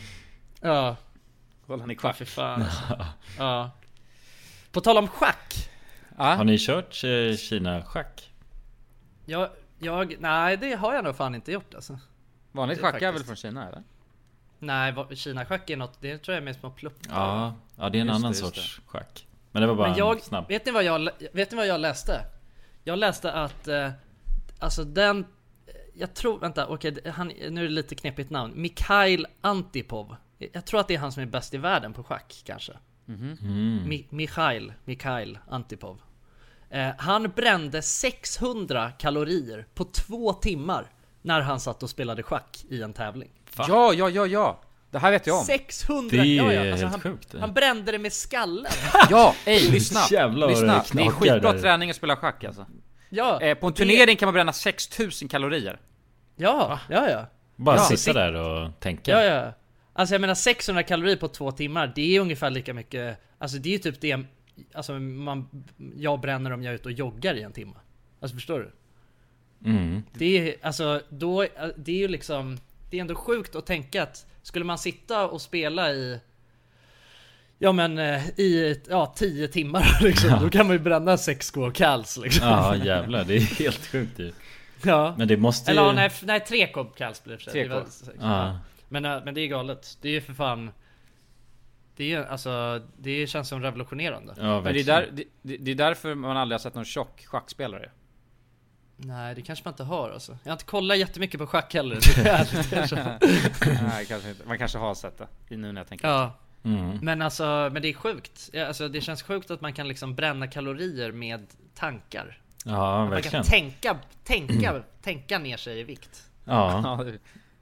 [SPEAKER 3] Ja.
[SPEAKER 1] Hålla han i kvack.
[SPEAKER 3] För fan alltså. Ja. På tal om schack.
[SPEAKER 2] Ja. Har ni kört eh, Kina-schack?
[SPEAKER 3] Jag, jag, nej det har jag nog fan inte gjort alltså.
[SPEAKER 1] Vanligt schack är väl från Kina eller?
[SPEAKER 3] Nej, Kina-schack är något, det tror jag är med små pluppar.
[SPEAKER 2] Ja, ja det är en
[SPEAKER 1] just
[SPEAKER 2] annan
[SPEAKER 1] det,
[SPEAKER 2] sorts schack. Men det var bara
[SPEAKER 3] Men jag,
[SPEAKER 2] snabbt.
[SPEAKER 3] vet ni vad jag vet ni vad jag läste? Jag läste att eh, alltså den jag tror vänta, okej, han nu är det lite knepigt namn. Mikhail Antipov. Jag tror att det är han som är bäst i världen på schack kanske.
[SPEAKER 1] Mm-hmm.
[SPEAKER 2] Mm.
[SPEAKER 3] Mi- Mikhail Mikhail Antipov. Eh, han brände sexhundra kalorier på två timmar när han satt och spelade schack i en tävling.
[SPEAKER 1] Ja, ja, ja, ja. Det här vet jag om.
[SPEAKER 3] sexhundra,
[SPEAKER 2] Det är
[SPEAKER 3] ja, ja. Alltså,
[SPEAKER 2] helt
[SPEAKER 3] han,
[SPEAKER 2] sjukt, det.
[SPEAKER 3] han brände det med skallen.
[SPEAKER 1] Ja, ej, lyssna.
[SPEAKER 2] Jävlar vad
[SPEAKER 1] lyssna.
[SPEAKER 2] det
[SPEAKER 1] Det är
[SPEAKER 2] knakar
[SPEAKER 1] skitbra
[SPEAKER 2] där.
[SPEAKER 1] träning att spela schack alltså.
[SPEAKER 3] Ja,
[SPEAKER 1] eh, På en
[SPEAKER 3] det-
[SPEAKER 1] turnering kan man bränna sex tusen kalorier.
[SPEAKER 3] Ja, ja, ja.
[SPEAKER 2] Bara
[SPEAKER 3] ja,
[SPEAKER 2] sitta
[SPEAKER 3] det-
[SPEAKER 2] där och tänka.
[SPEAKER 3] Ja, ja. Alltså jag menar sexhundra kalorier på två timmar, det är ungefär lika mycket. Alltså det är ju typ det. Alltså man, jag bränner om jag är ute och joggar i en timme. Alltså förstår du?
[SPEAKER 2] Mm.
[SPEAKER 3] Det är alltså då, det är ju liksom, det är ändå sjukt att tänka att skulle man sitta och spela i ja men i ja tio timmar liksom,
[SPEAKER 2] Ja.
[SPEAKER 3] då kan man ju bränna sex K kals liksom.
[SPEAKER 2] Ja, jävlar, det är helt sjukt ju.
[SPEAKER 3] Ja.
[SPEAKER 2] Men det måste ju...
[SPEAKER 3] Eller nej, nej tre K kals blir det för sig.
[SPEAKER 1] tre K.
[SPEAKER 3] Det var sex.
[SPEAKER 2] Ja.
[SPEAKER 3] Men, äh, men det är galet. Det är ju för fan. Det är ju alltså, det känns som revolutionerande.
[SPEAKER 2] Ja,
[SPEAKER 1] Men det är,
[SPEAKER 2] verkligen.
[SPEAKER 1] där, det, det är därför man aldrig har sett någon tjock schackspelare.
[SPEAKER 3] Nej, det kanske man inte har alltså. Jag har inte kollat jättemycket på schack heller. Det är ärligt, kanske.
[SPEAKER 1] Nej, kanske inte. Man kanske har sett det nu när jag tänker.
[SPEAKER 3] Ja.
[SPEAKER 2] Mm.
[SPEAKER 3] Men alltså, men det är sjukt. Ja, alltså, det känns sjukt att man kan liksom bränna kalorier med tankar.
[SPEAKER 2] Ja,
[SPEAKER 3] Man
[SPEAKER 2] verkligen.
[SPEAKER 3] kan tänka, tänka, tänka ner sig i vikt.
[SPEAKER 2] Ja.
[SPEAKER 1] Ja, det-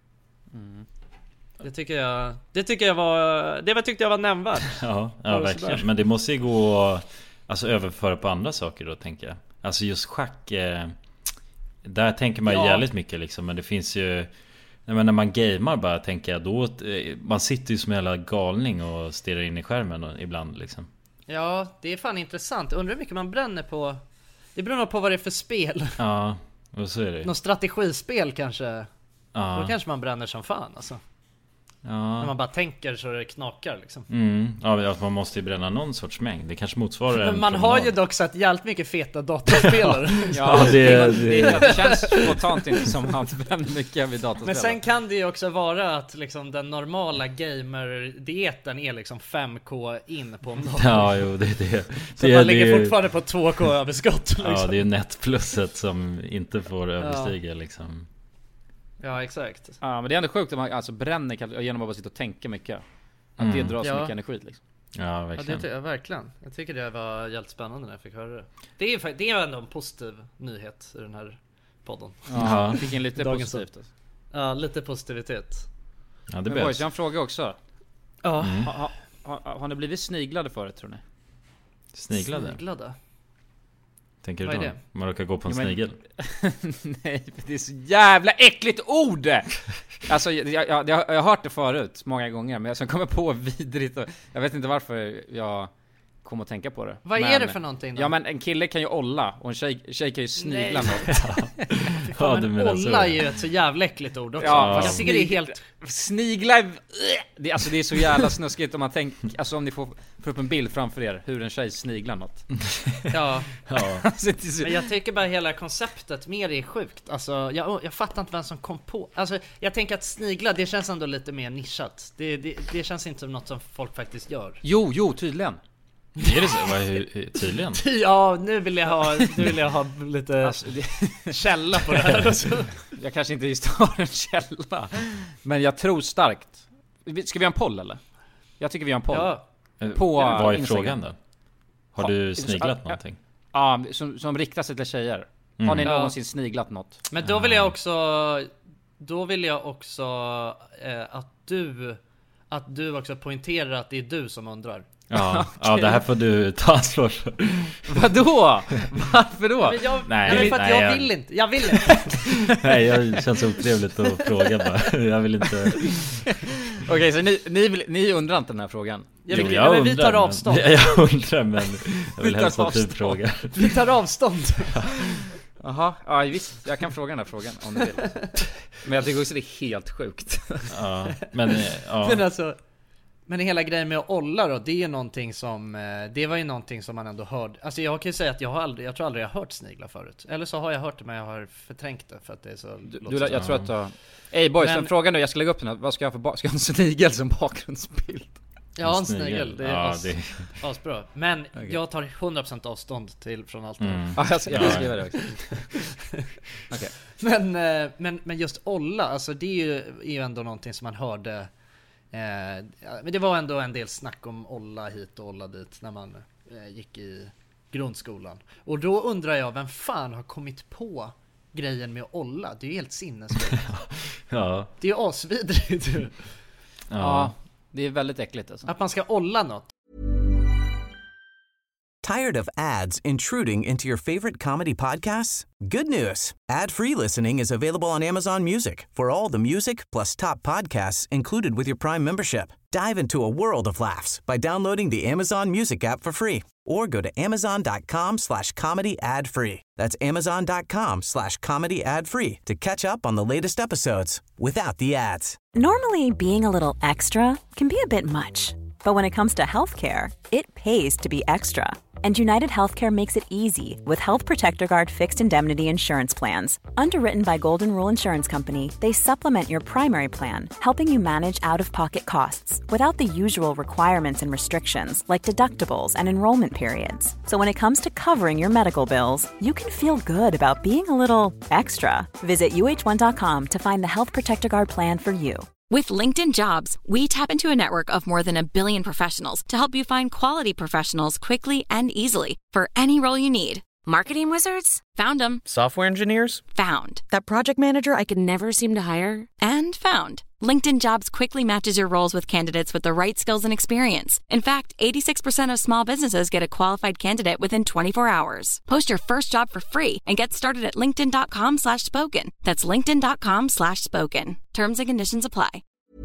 [SPEAKER 3] Det tycker jag, det tycker jag var, det var tyckte jag var nämnvärt.
[SPEAKER 2] Ja, ja
[SPEAKER 3] Bara
[SPEAKER 2] verkligen.
[SPEAKER 3] sådär.
[SPEAKER 2] Men det måste ju gå att alltså, överföra på andra saker då, tänker jag. Alltså just schack eh, där tänker man ju
[SPEAKER 3] Ja.
[SPEAKER 2] jävligt mycket liksom. Men det finns ju nej, men när man gamer bara tänker jag då eh, man sitter ju som en jävla galning och stirrar in i skärmen och, ibland liksom.
[SPEAKER 3] Ja, det är fan intressant. Undrar hur mycket man bränner på. Det beror nog på vad det är för spel.
[SPEAKER 2] Ja, och så är det ju.
[SPEAKER 3] Någon strategispel kanske.
[SPEAKER 2] Ja.
[SPEAKER 3] Då kanske man bränner som fan alltså. När
[SPEAKER 2] Ja.
[SPEAKER 3] man bara tänker så det knakar liksom.
[SPEAKER 2] Mm. Ja, att man måste ju bränna någon sorts mängd. Det kanske motsvarar en
[SPEAKER 3] Men man
[SPEAKER 2] promenad.
[SPEAKER 3] har ju dock sett jävligt mycket feta dataspelare.
[SPEAKER 1] Ja,
[SPEAKER 2] det-
[SPEAKER 1] det,
[SPEAKER 2] det-
[SPEAKER 1] det, det känns spontant inte som att man bränner mycket vid dataspel.
[SPEAKER 3] Men sen kan det ju också vara att liksom den normala gamer-dieten är liksom fem K in på om dagen.
[SPEAKER 2] Ja, jo, det är det.
[SPEAKER 3] Så
[SPEAKER 2] det
[SPEAKER 3] man
[SPEAKER 2] är,
[SPEAKER 3] ligger
[SPEAKER 2] det är,
[SPEAKER 3] fortfarande på två K överskott liksom.
[SPEAKER 2] Ja, det är ju netplusset som inte får överstiga liksom.
[SPEAKER 3] Ja, exakt.
[SPEAKER 1] Ja, men det är ändå sjukt att man alltså bränner kalorier genom att bara sitta och tänka mycket. Att
[SPEAKER 2] Mm.
[SPEAKER 1] det drar så
[SPEAKER 3] Ja.
[SPEAKER 1] mycket energi liksom.
[SPEAKER 2] Ja,
[SPEAKER 3] Ja,
[SPEAKER 2] verkligen.
[SPEAKER 3] det, ja, verkligen. Jag tycker det var jävligt spännande när jag fick höra det. Det är, fa- det är ändå en positiv nyhet i den här podden.
[SPEAKER 2] Ja.
[SPEAKER 1] Jag fick in lite
[SPEAKER 3] Dagens
[SPEAKER 1] positivt alltså.
[SPEAKER 3] Ja, lite positivitet.
[SPEAKER 2] Ja, det
[SPEAKER 1] Men boys,
[SPEAKER 2] behövs.
[SPEAKER 1] jag har en fråga också.
[SPEAKER 3] Ja.
[SPEAKER 2] Mm.
[SPEAKER 1] Ha, ha, ha, har ni blivit sniglade förut tror ni?
[SPEAKER 2] Sniglade?
[SPEAKER 3] Sniglade.
[SPEAKER 2] Tänker du
[SPEAKER 3] Vad är
[SPEAKER 2] då?
[SPEAKER 3] det?
[SPEAKER 2] Man råkar gå på en
[SPEAKER 1] Jo, men-
[SPEAKER 2] snigel?
[SPEAKER 1] Nej, det är så jävla äckligt ord! Alltså jag, jag, jag, jag har hört det förut många gånger, men jag kommer på vidrigt och jag vet inte varför jag kom att tänka på det.
[SPEAKER 3] Vad
[SPEAKER 1] men,
[SPEAKER 3] är det för någonting då?
[SPEAKER 1] Ja men en kille kan ju olla och en tjej, tjej kan ju snigla
[SPEAKER 3] Nej.
[SPEAKER 1] något.
[SPEAKER 3] Fan,
[SPEAKER 2] Ja, du
[SPEAKER 3] men
[SPEAKER 2] menar så.
[SPEAKER 3] olla är ju ett så jävla äckligt ord också.
[SPEAKER 1] Ja,
[SPEAKER 3] jag tycker det är helt...
[SPEAKER 1] Snigla är, det, alltså det är så jävla snuskigt om man tänker, alltså om ni får, får upp en bild framför er hur en tjej sniglar något.
[SPEAKER 3] Ja.
[SPEAKER 2] Ja.
[SPEAKER 1] Alltså, det är så,
[SPEAKER 3] Men jag tycker bara hela konceptet mer är sjukt. Alltså, jag, jag fattar inte vem som kom på. Alltså, jag tänker att snigla, det känns ändå lite mer nischat. Det, det, det känns inte som något som folk faktiskt gör.
[SPEAKER 1] jo, jo, tydligen.
[SPEAKER 2] Är det så? Vad, hur, hur- tydligen?
[SPEAKER 3] Ja, nu vill jag ha, nu vill jag ha lite
[SPEAKER 1] Alltså, det,
[SPEAKER 3] källa på det här. Alltså.
[SPEAKER 1] jag kanske inte just har en källa, men jag tror starkt. Ska vi ha en poll eller? Jag tycker vi har en poll.
[SPEAKER 3] Ja.
[SPEAKER 1] På
[SPEAKER 2] Vad är
[SPEAKER 1] Instagram.
[SPEAKER 2] frågan då? Har
[SPEAKER 1] Ha-
[SPEAKER 2] du
[SPEAKER 1] ja,
[SPEAKER 2] sniglat
[SPEAKER 1] ja.
[SPEAKER 2] någonting?
[SPEAKER 1] Ja, som, som riktar sig till tjejer. Har
[SPEAKER 2] Mm.
[SPEAKER 1] ni
[SPEAKER 3] Ja.
[SPEAKER 1] någonsin sniglat något?
[SPEAKER 3] Men då vill jag också, då vill jag också eh, att du, att du också poängterar att det är du som undrar.
[SPEAKER 2] Ja, ja, det här får du ta ansvar för.
[SPEAKER 1] Vadå? Varför då?
[SPEAKER 3] Men jag,
[SPEAKER 2] Nej,
[SPEAKER 3] nej, men för att
[SPEAKER 2] nej,
[SPEAKER 3] jag
[SPEAKER 2] jag-
[SPEAKER 3] vill inte, jag vill inte.
[SPEAKER 2] Nej, jag känns så otrevligt att fråga bara. Jag vill inte...
[SPEAKER 1] Okej, så ni, ni, vill, ni undrar inte den här frågan?
[SPEAKER 3] Jag
[SPEAKER 2] Jo,
[SPEAKER 3] vill,
[SPEAKER 2] jag
[SPEAKER 3] men vi tar
[SPEAKER 2] undrar,
[SPEAKER 3] avstånd.
[SPEAKER 2] Men, jag undrar men jag vill
[SPEAKER 1] Vi tar
[SPEAKER 2] helst att du
[SPEAKER 1] avstånd.
[SPEAKER 2] frågar.
[SPEAKER 3] Vi tar avstånd.
[SPEAKER 1] Jaha, ja visst, jag kan fråga den här frågan om ni vill. Men jag tycker också det är helt sjukt.
[SPEAKER 2] Ja, men eh, ja.
[SPEAKER 3] Men alltså, men hela grejen med att olla då, det är ju någonting som, eh, det var ju någonting som man ändå hörde. Alltså jag kan ju säga att jag har aldrig, jag tror aldrig jag har hört snigla förut. Eller så har jag hört det men jag har förträngt det för att det är så...
[SPEAKER 1] Du,
[SPEAKER 3] låter
[SPEAKER 1] du,
[SPEAKER 3] så-
[SPEAKER 1] jag tror att du har... Ey boys,
[SPEAKER 3] Men-
[SPEAKER 1] en fråga nu, jag ska lägga upp den här. Vad ska jag ha för ba- ska jag ha en snigel som bakgrundsbild?
[SPEAKER 3] Ja, en snigel. Det är
[SPEAKER 2] ja,
[SPEAKER 3] as,
[SPEAKER 2] det...
[SPEAKER 3] asbra. Men okay. jag tar hundra procent avstånd till från allt det
[SPEAKER 1] mm. Ja, jag ska ja. skriva det också.
[SPEAKER 3] Okay. Men, men, men just olla, alltså det är ju, är ju ändå någonting som man hörde. Eh, men det var ändå en del snack om olla hit och olla dit när man eh, gick i grundskolan. Och då undrar jag, vem fan har kommit på grejen med att olla? Det är ju helt sinnessjukt.
[SPEAKER 2] Ja.
[SPEAKER 3] Det är ju asvidrigt.
[SPEAKER 1] Ja. Ja, det är väldigt äckligt alltså.
[SPEAKER 3] Att man ska olla något.
[SPEAKER 5] Tired of ads intruding into your favorite comedy podcasts? Good news. Ad-free listening is available on Amazon Music for all the music plus top podcasts included with your Prime membership. Dive into a world of laughs by downloading the Amazon Music app for free or go to amazon.com slash comedy ad free. That's amazon.com slash comedy ad free to catch up on the latest episodes without the ads.
[SPEAKER 8] Normally, being a little extra can be a bit much. But when it comes to healthcare, it pays to be extra. And United Healthcare makes it easy with Health Protector Guard fixed indemnity insurance plans. Underwritten by Golden Rule Insurance Company, they supplement your primary plan, helping you manage out-of-pocket costs without the usual requirements and restrictions like deductibles and enrollment periods. So when it comes to covering your medical bills, you can feel good about being a little extra. Visit U H one dot com to find the Health Protector Guard plan for you.
[SPEAKER 11] With LinkedIn Jobs, we tap into a network of more than a billion professionals to help you find quality professionals quickly and easily for any role you need. Marketing wizards? Found them.
[SPEAKER 12] Software engineers?
[SPEAKER 11] Found. That project manager I could never seem to hire? And found. LinkedIn Jobs quickly matches your roles with candidates with the right skills and experience. In fact, eighty-six percent of small businesses get a qualified candidate within twenty-four hours. Post your first job for free and get started at linkedin.com slash spoken. That's linkedin.com slash spoken. Terms and conditions apply.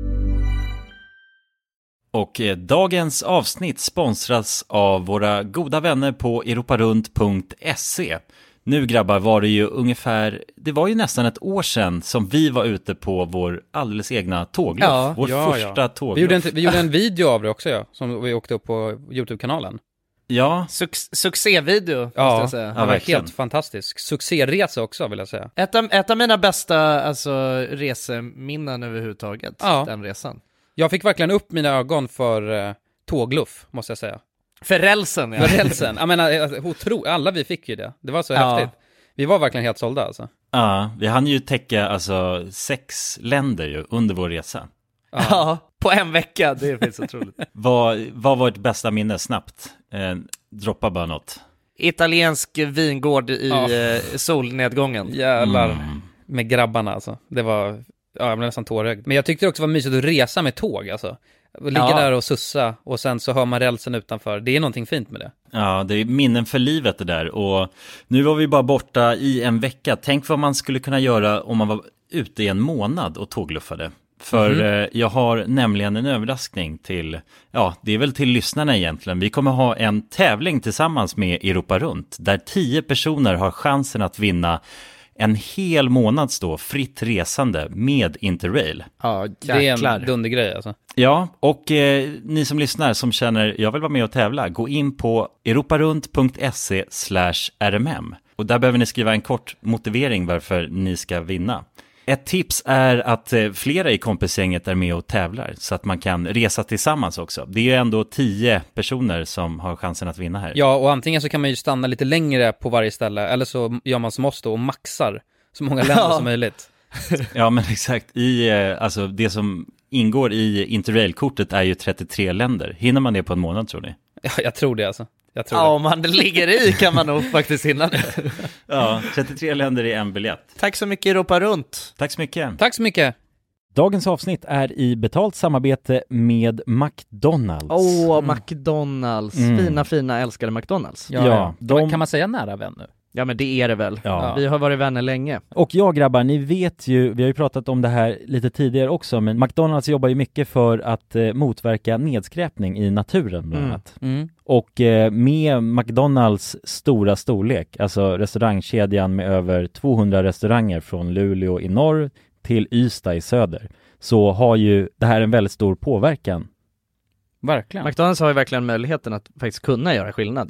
[SPEAKER 2] Och eh, dagens avsnitt sponsras av våra goda vänner på europarunt punkt se. Nu grabbar var det ju ungefär, det var ju nästan ett år sedan som vi var ute på vår alldeles egna tågluff.
[SPEAKER 10] Ja,
[SPEAKER 2] vår
[SPEAKER 10] ja,
[SPEAKER 2] första
[SPEAKER 10] ja.
[SPEAKER 2] tågluff.
[SPEAKER 10] Vi gjorde, en, vi gjorde en video av det också, ja, som vi åkte upp på YouTube-kanalen.
[SPEAKER 2] Ja.
[SPEAKER 3] Suc- succévideo,
[SPEAKER 10] ja,
[SPEAKER 3] måste jag säga.
[SPEAKER 10] Ja, det var
[SPEAKER 2] verkligen.
[SPEAKER 10] helt fantastisk. Succéresa också, vill jag säga.
[SPEAKER 3] Ett av, ett av mina bästa alltså, reseminnen överhuvudtaget,
[SPEAKER 10] ja.
[SPEAKER 3] Den resan.
[SPEAKER 10] Jag fick verkligen upp mina ögon för uh, tågluff, måste jag säga.
[SPEAKER 3] För rälsen, ja.
[SPEAKER 10] För rälsen. Jag menar, otro, alla vi fick ju det. Det var så ja. häftigt. Vi var verkligen helt sålda alltså.
[SPEAKER 2] Ja, vi hann ju täcka alltså sex länder ju under vår resa.
[SPEAKER 3] Ja, ja, på en vecka. Det finns otroligt.
[SPEAKER 2] vad, vad var ert bästa minne snabbt? Eh, droppa bara något.
[SPEAKER 3] Italiensk vingård i ja. solnedgången.
[SPEAKER 10] Jävlar. Mm. Med grabbarna alltså. Det var, ja, jag blev nästan tårögd. Men jag tyckte det också var mysigt att resa med tåg alltså. Ligga ja. där och sussa och sen så hör man rälsen utanför. Det är någonting fint med det.
[SPEAKER 2] Ja, det är minnen för livet det där. Och nu var vi bara borta i en vecka. Tänk vad man skulle kunna göra om man var ute i en månad och tågluffade. För mm. eh, jag har nämligen en överraskning till, ja, det är väl till lyssnarna egentligen. Vi kommer ha en tävling tillsammans med Europa Runt där tio personer har chansen att vinna en hel månads då fritt resande med Interrail.
[SPEAKER 3] Ja,
[SPEAKER 10] det är en dundergrej alltså.
[SPEAKER 2] Ja, och eh, ni som lyssnar som känner jag vill vara med och tävla, gå in på europarunt punkt se slash rmm. Och där behöver ni skriva en kort motivering varför ni ska vinna. Ett tips är att eh, flera i kompisgänget är med och tävlar så att man kan resa tillsammans också. Det är ju ändå tio personer som har chansen att vinna här.
[SPEAKER 10] Ja, och antingen så kan man ju stanna lite längre på varje ställe eller så gör man som oss då och maxar så många länder ja. som möjligt.
[SPEAKER 2] Ja, men exakt. I, eh, alltså, det som ingår i Interrail-kortet är ju trettiotre länder. Hinner man det på en månad tror ni?
[SPEAKER 10] Ja, jag tror det alltså. Jag tror
[SPEAKER 3] ja,
[SPEAKER 10] det.
[SPEAKER 3] om man ligger i kan man nog faktiskt hinna det.
[SPEAKER 2] Ja, trettiotre länder i en biljett.
[SPEAKER 3] Tack så mycket Europa Runt.
[SPEAKER 2] Tack så mycket.
[SPEAKER 10] Tack så mycket.
[SPEAKER 2] Dagens avsnitt är i betalt samarbete med McDonalds.
[SPEAKER 3] Åh, oh, McDonalds. Mm. Fina, fina, älskade McDonalds.
[SPEAKER 10] Ja, ja de... kan man säga nära vän nu?
[SPEAKER 3] Ja, men det är det väl.
[SPEAKER 2] Ja.
[SPEAKER 3] Vi har varit vänner länge.
[SPEAKER 2] Och ja, grabbar, ni vet ju, vi har ju pratat om det här lite tidigare också, men McDonalds jobbar ju mycket för att eh, motverka nedskräpning i naturen bland annat.
[SPEAKER 10] Mm. Mm.
[SPEAKER 2] Och eh, med McDonalds stora storlek, alltså restaurangkedjan med över tvåhundra restauranger från Luleå i norr till Ystad i söder, så har ju det här en väldigt stor påverkan.
[SPEAKER 10] Verkligen.
[SPEAKER 3] McDonalds har ju verkligen möjligheten att faktiskt kunna göra skillnad ju.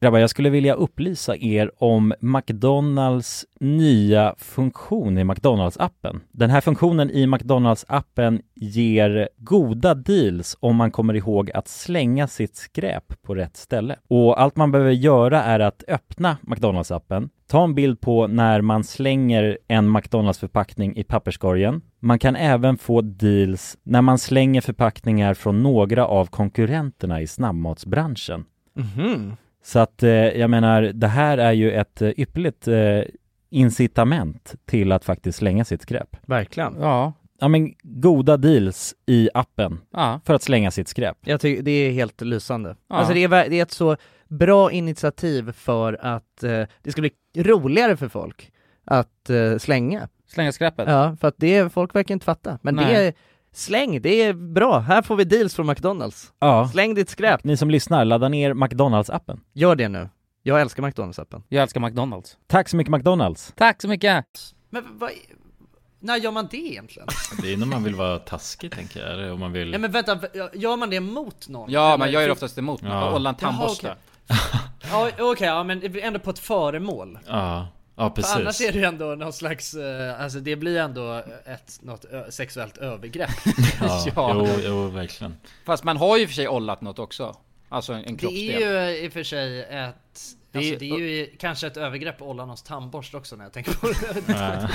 [SPEAKER 2] Grabbar, jag skulle vilja upplysa er om McDonalds nya funktion i McDonalds-appen. Den här funktionen i McDonalds-appen ger goda deals om man kommer ihåg att slänga sitt skräp på rätt ställe. Och allt man behöver göra är att öppna McDonalds-appen, ta en bild på när man slänger en McDonalds-förpackning i papperskorgen. Man kan även få deals när man slänger förpackningar från några av konkurrenterna i snabbmatsbranschen.
[SPEAKER 12] Mhm.
[SPEAKER 2] Så att eh, jag menar, det här är ju ett eh, ypperligt eh, incitament till att faktiskt slänga sitt skräp.
[SPEAKER 12] Verkligen.
[SPEAKER 10] Ja.
[SPEAKER 2] Ja, men goda deals i appen
[SPEAKER 10] Ja.
[SPEAKER 2] för att slänga sitt skräp.
[SPEAKER 12] Jag tycker det är helt lysande.
[SPEAKER 10] Ja.
[SPEAKER 12] Alltså det är, ver- det är ett så bra initiativ för att eh, det ska bli roligare för folk att eh, slänga.
[SPEAKER 10] Slänga skräpet.
[SPEAKER 12] Ja, för att det folk verkar inte fatta. Men
[SPEAKER 10] Nej.
[SPEAKER 12] det är släng, det är bra. Här får vi deals från McDonalds.
[SPEAKER 2] Ja.
[SPEAKER 12] Släng ditt skräp.
[SPEAKER 2] Ni som lyssnar, ladda ner McDonalds-appen.
[SPEAKER 12] Gör det nu. Jag älskar McDonalds-appen.
[SPEAKER 10] Jag älskar McDonalds.
[SPEAKER 2] Tack så mycket McDonalds.
[SPEAKER 10] Tack så mycket.
[SPEAKER 3] Men vad, när gör man det egentligen?
[SPEAKER 13] Det är när man vill vara taskig, tänker jag. Eller om man vill...
[SPEAKER 3] Nej men vänta, gör man det mot någon?
[SPEAKER 1] Ja,
[SPEAKER 3] Eller-
[SPEAKER 1] man gör ju oftast emot någon.
[SPEAKER 13] Ja.
[SPEAKER 1] Hålla en
[SPEAKER 3] Jaha,
[SPEAKER 1] tandborste.
[SPEAKER 3] Ja, okej, okay, ja, men det blir ändå på ett föremål.
[SPEAKER 13] Ja, ja precis.
[SPEAKER 3] För annars är det ju ändå någon slags, eh, alltså det blir ändå ett, något ö- sexuellt övergrepp.
[SPEAKER 13] Ja,
[SPEAKER 1] Ja.
[SPEAKER 13] Jo, jo, verkligen.
[SPEAKER 1] Fast man har ju för sig ollat något också. Alltså en, en
[SPEAKER 3] Det
[SPEAKER 1] kroppsdel.
[SPEAKER 3] är ju i och för sig ett,
[SPEAKER 1] Det är-
[SPEAKER 3] alltså det är ju kanske ett övergrepp att hålla någons tandborst också när jag tänker på det.
[SPEAKER 13] Nej.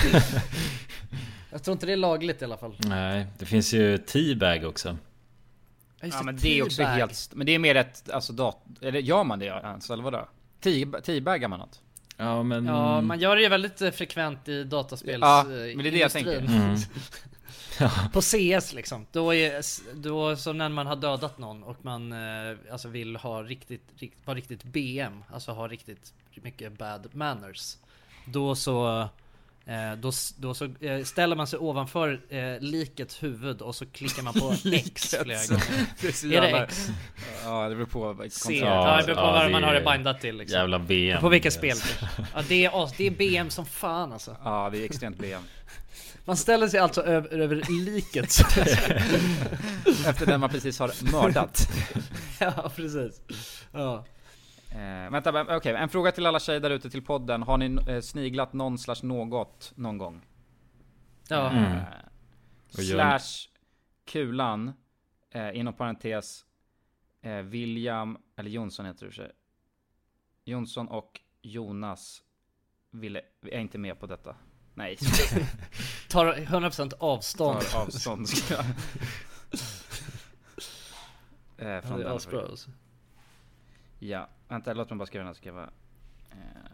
[SPEAKER 3] Jag tror inte det är lagligt i alla fall.
[SPEAKER 13] Nej, det finns ju teabag också.
[SPEAKER 3] Just
[SPEAKER 1] Ja, men det är också
[SPEAKER 3] teabag.
[SPEAKER 1] helt... Men det är mer ett, alltså dat... Eller gör man det ens, eller vadå? Tea- Teabaggar man något?
[SPEAKER 13] Ja, men...
[SPEAKER 3] Ja, man gör det ju väldigt eh, frekvent i dataspels
[SPEAKER 1] Ja,
[SPEAKER 3] eh,
[SPEAKER 1] men det är det jag
[SPEAKER 3] industrin.
[SPEAKER 1] tänker.
[SPEAKER 13] Mm.
[SPEAKER 3] På C S liksom. Då är då så när man har dödat någon och man eh, alltså vill ha riktigt, rikt, vara riktigt B M, alltså ha riktigt mycket bad manners. Då så eh, då, då så eh, ställer man sig ovanför eh, likets huvud och så klickar man på X flera gånger.
[SPEAKER 1] Det är, så
[SPEAKER 3] Är det
[SPEAKER 1] jävla-
[SPEAKER 3] X?
[SPEAKER 1] Ja, det beror på vad
[SPEAKER 3] C.
[SPEAKER 13] Ja,
[SPEAKER 3] Ja, det beror på
[SPEAKER 13] ja,
[SPEAKER 3] vad
[SPEAKER 13] det
[SPEAKER 3] man har det
[SPEAKER 13] är
[SPEAKER 3] bindat till liksom.
[SPEAKER 13] Jävla B M.
[SPEAKER 3] På vilket spel. Ja, det är, as- det är B M som fan alltså.
[SPEAKER 1] Ja, det är extremt B M.
[SPEAKER 3] Man ställer sig alltså över, över liket.
[SPEAKER 1] Efter den man precis har mördat.
[SPEAKER 3] Ja, precis. Ja.
[SPEAKER 1] Eh, vänta, men, okej, en fråga till alla tjejer där ute till podden. Har ni eh, sniglat någon slash något någon gång?
[SPEAKER 3] Ja.
[SPEAKER 1] Eh,
[SPEAKER 13] Mm. Och gör ni-
[SPEAKER 1] slash kulan, eh, inom parentes, eh, William, eller Jonsson heter det för sig. Jonsson och Jonas ville, är inte med på detta. Nej.
[SPEAKER 3] Tar hundra procent avstånd.
[SPEAKER 1] Tar avstånd. ska jag- eh,
[SPEAKER 3] Ja,
[SPEAKER 1] från
[SPEAKER 3] det är
[SPEAKER 1] den
[SPEAKER 3] asbra
[SPEAKER 1] frågan.
[SPEAKER 3] alltså.
[SPEAKER 1] Ja, vänta, låt mig bara skriva den här, skriva. Eh,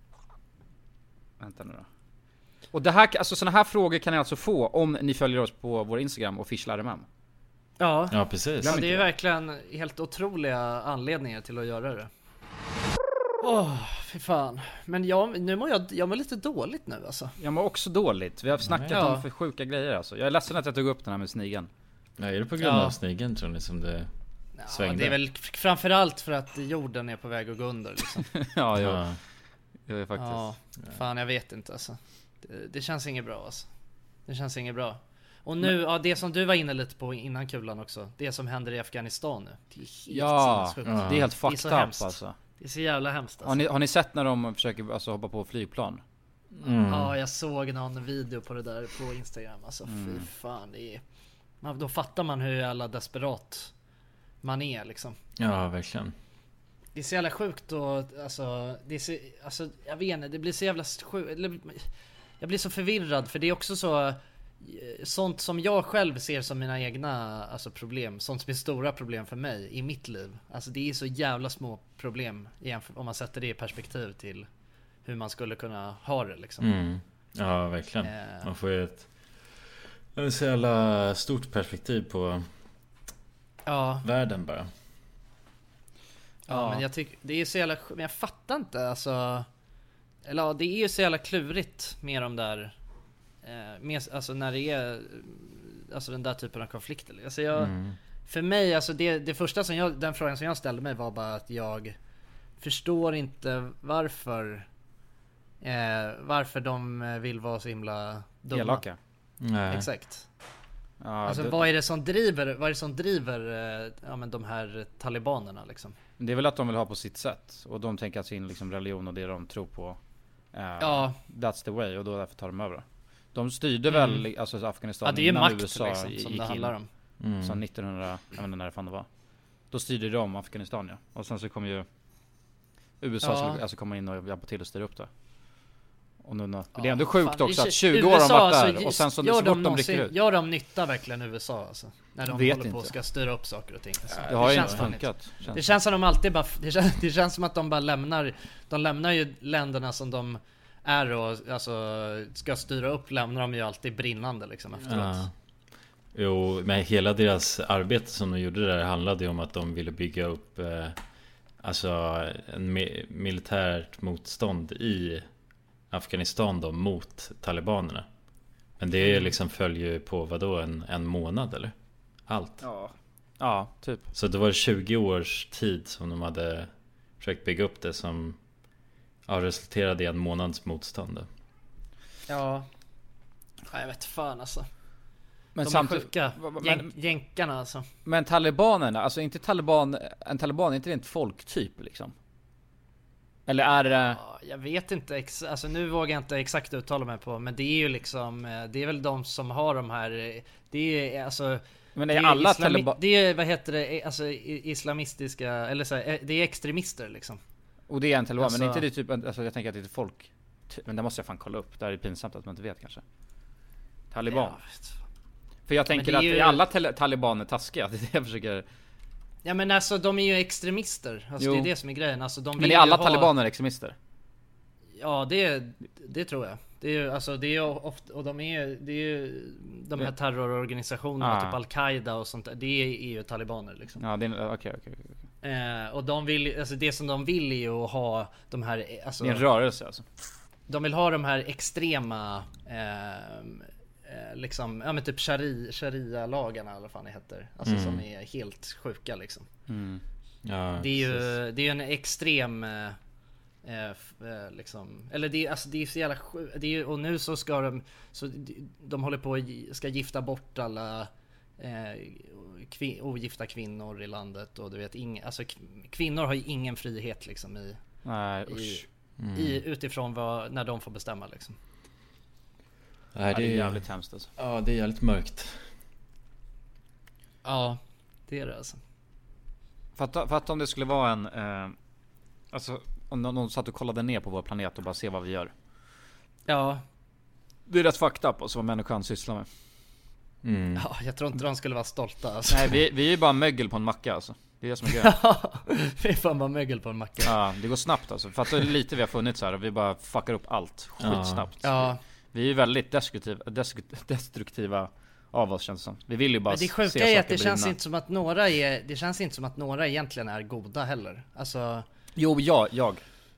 [SPEAKER 1] vänta nu då. Och det här, alltså såna här frågor kan ni alltså få om ni följer oss på vår Instagram och fishläremam.
[SPEAKER 3] Ja.
[SPEAKER 13] Ja, precis.
[SPEAKER 3] Ja, det är ju verkligen helt otroliga anledningar till att göra det. Åh, oh, fy fan. Men jag, nu mår jag, jag mår lite dåligt nu alltså.
[SPEAKER 1] Jag mår också dåligt. Vi har snackat
[SPEAKER 3] Ja.
[SPEAKER 1] om för sjuka grejer alltså. Jag är ledsen att jag tog upp den här med snigeln.
[SPEAKER 13] Ja, är det på grund
[SPEAKER 3] Ja.
[SPEAKER 13] av snigeln, tror ni, som det
[SPEAKER 3] Ja,
[SPEAKER 13] svängde?
[SPEAKER 3] det är väl framförallt för att jorden är på väg att gå under liksom.
[SPEAKER 1] Ja, jo.
[SPEAKER 13] Ja.
[SPEAKER 1] Jo, faktiskt.
[SPEAKER 3] Ja, fan jag vet inte alltså. Det, det känns inget bra alltså. Det känns inget bra. Och nu, ja, det som du var inne lite på innan kulan också. Det som händer i Afghanistan nu. Det är helt
[SPEAKER 1] Ja,
[SPEAKER 3] sinnessjukt.
[SPEAKER 1] det är helt
[SPEAKER 3] Det är
[SPEAKER 1] fucked
[SPEAKER 3] så
[SPEAKER 1] up
[SPEAKER 3] hemskt.
[SPEAKER 1] alltså.
[SPEAKER 3] Det är så jävla hemskt alltså.
[SPEAKER 1] Har ni, har ni sett när de försöker alltså, hoppa på flygplan?
[SPEAKER 13] Mm.
[SPEAKER 3] Ja, jag såg någon video på det där på Instagram. Alltså fy fan, det är... Man, då fattar man hur jävla desperat man är liksom.
[SPEAKER 13] Ja, verkligen.
[SPEAKER 3] Det är så jävla sjukt och alltså, det är så, alltså jag vet inte, det blir så jävla sjukt. Jag blir så förvirrad för det är också så sånt som jag själv ser som mina egna alltså problem, sånt som är stora problem för mig i mitt liv. Alltså det är så jävla små problem jämför, om man sätter det i perspektiv till hur man skulle kunna ha det liksom.
[SPEAKER 13] Mm. Ja, verkligen.
[SPEAKER 3] Eh.
[SPEAKER 13] Man får ju ett, ett så jävla stort perspektiv på
[SPEAKER 3] Ja.
[SPEAKER 13] världen bara.
[SPEAKER 3] Ja,
[SPEAKER 1] Ja.
[SPEAKER 3] men jag tycker det är så jävla, men jag fattar inte alltså. Eller ja, det är ju så jävla klurigt med de där eh, med, alltså när det är alltså den där typen av konflikter. Alltså jag,
[SPEAKER 13] Mm.
[SPEAKER 3] för mig alltså det, det första som jag, den frågan som jag ställde mig var bara att jag förstår inte varför eh, varför de vill vara så himla dumma.
[SPEAKER 1] Elaka.
[SPEAKER 13] Nej.
[SPEAKER 3] Exakt.
[SPEAKER 1] Ja,
[SPEAKER 3] Alltså
[SPEAKER 1] det,
[SPEAKER 3] vad är det som driver, vad är det som driver eh, ja, men de här talibanerna liksom?
[SPEAKER 1] Det är väl att de vill ha på sitt sätt. Och de tänker att sin liksom religion och det de tror på uh,
[SPEAKER 3] ja.
[SPEAKER 1] That's the way. Och då därför tar de över. De styrde
[SPEAKER 3] mm.
[SPEAKER 1] väl alltså Afghanistan
[SPEAKER 3] ja, det är
[SPEAKER 1] innan
[SPEAKER 3] makt,
[SPEAKER 1] U S A
[SPEAKER 3] liksom, som
[SPEAKER 1] gick
[SPEAKER 3] det handlar om.
[SPEAKER 1] Mm. Så nittonhundra, jag vet inte när det fan det var. Då styrde de Afghanistan, ja. Och sen så kom ju U S A ja. skulle alltså komma in och hjälpa till att styra upp det. Och nu, ja, det är ändå sjukt fan, också att tjugo U S A, år har varit där alltså, och sen så, så de, de rycker ut.
[SPEAKER 3] Gör de nytta verkligen U S A alltså? När de
[SPEAKER 1] vet
[SPEAKER 3] håller
[SPEAKER 1] inte.
[SPEAKER 3] på och ska styra upp saker och ting. Alltså.
[SPEAKER 1] Det har
[SPEAKER 3] det
[SPEAKER 1] ju
[SPEAKER 3] känns
[SPEAKER 1] inte funkat.
[SPEAKER 3] Känns det känns som de alltid bara, det känns, det känns som att de bara lämnar, de lämnar ju länderna som de är och alltså ska styra upp, lämnar de ju alltid brinnande liksom efteråt. Ja.
[SPEAKER 13] Jo, men hela deras arbete som de gjorde där handlade ju om att de ville bygga upp eh, alltså en mi- militärt motstånd i Afghanistan då mot talibanerna. Men det är liksom följer ju på vadå en, en månad eller? Allt.
[SPEAKER 1] Ja. Ja, typ.
[SPEAKER 13] Så det var tjugo års tid som de hade försökt bygga upp det som ja, resulterade i en månads motstånd.
[SPEAKER 3] Ja. Jag vet fan alltså.
[SPEAKER 1] Men
[SPEAKER 3] de
[SPEAKER 1] samtidigt,
[SPEAKER 3] är sjuka. Men, jänkarna alltså.
[SPEAKER 1] Men talibanerna, alltså inte taliban, en taliban är inte det ett folktyp liksom? Eller är det...
[SPEAKER 3] Ja, jag vet inte, ex- alltså nu vågar jag inte exakt uttala mig på, men det är ju liksom, det är väl de som har de här, det är alltså...
[SPEAKER 1] Men det är, det är alla
[SPEAKER 3] islami-
[SPEAKER 1] taliban...
[SPEAKER 3] Det är, vad heter det, alltså islamistiska, eller så här, det är extremister liksom.
[SPEAKER 1] Och det är en taliban,
[SPEAKER 3] alltså...
[SPEAKER 1] men inte det typ, alltså jag tänker att det är ett folk... Men det måste jag fan kolla upp, det här är pinsamt att man inte vet kanske. Taliban. Ja, för jag tänker att ju... alla tal- talibaner taskiga, det är det jag försöker...
[SPEAKER 3] Ja men alltså de är ju extremister. Alltså jo. Det är det som är grejen. Alltså, de
[SPEAKER 1] men är alla ha... talibaner extremister?
[SPEAKER 3] Ja det, det tror jag. Det är ju, alltså det är ju ofta, och de är, det är ju de här terrororganisationerna ah. typ Al-Qaida och sånt där. Det är ju talibaner liksom.
[SPEAKER 1] Ja det är okej okej okej.
[SPEAKER 3] Eh, och de vill, alltså det som de vill är ju att ha de här, alltså,
[SPEAKER 1] det är en rörelse alltså.
[SPEAKER 3] De vill ha de här extrema eh, liksom, ja men typ shari, sharia-lagarna eller vad fan det heter. Alltså mm. som är helt sjuka liksom.
[SPEAKER 1] Mm.
[SPEAKER 13] Ja,
[SPEAKER 3] det är ju precis. Det är en extrem eh, eh, liksom, eller det är alltså det är så jävla sjukt. Det är, och nu så ska de så de håller på att ska gifta bort alla eh, kvin, ogifta kvinnor i landet och du vet ing, alltså kvinnor har ju ingen frihet liksom i,
[SPEAKER 1] nej,
[SPEAKER 3] i, mm. i utifrån vad, när de får bestämma liksom.
[SPEAKER 13] Nej, det,
[SPEAKER 1] ja, det är jävligt hemskt alltså.
[SPEAKER 13] Ja, det är jävligt mörkt.
[SPEAKER 3] Ja, det är det alltså.
[SPEAKER 1] Fatta, fatta om det skulle vara en eh, alltså om någon, någon satt och kollade ner på vår planet och bara se vad vi gör.
[SPEAKER 3] Ja.
[SPEAKER 1] Det är rätt fucked up alltså, vad människan sysslar med.
[SPEAKER 13] Mm.
[SPEAKER 3] Ja, jag tror inte de skulle vara stolta alltså.
[SPEAKER 1] Nej, vi, vi är ju bara mögel på en macka alltså. Det är det som är grejen.
[SPEAKER 3] Ja, vi är fan bara mögel på en macka.
[SPEAKER 1] Ja, det går snabbt alltså. Fatta hur lite vi har funnits här och vi bara fuckar upp allt skitsnabbt.
[SPEAKER 3] Ja.
[SPEAKER 1] Vi är ju väldigt destruktiva, destruktiva av oss känns det som. Vi vill ju bara
[SPEAKER 3] se saker. Det sjuka är att det brinna. Känns inte som att några är, det känns inte som att några egentligen är goda heller. Alltså
[SPEAKER 1] jo, ja, jag.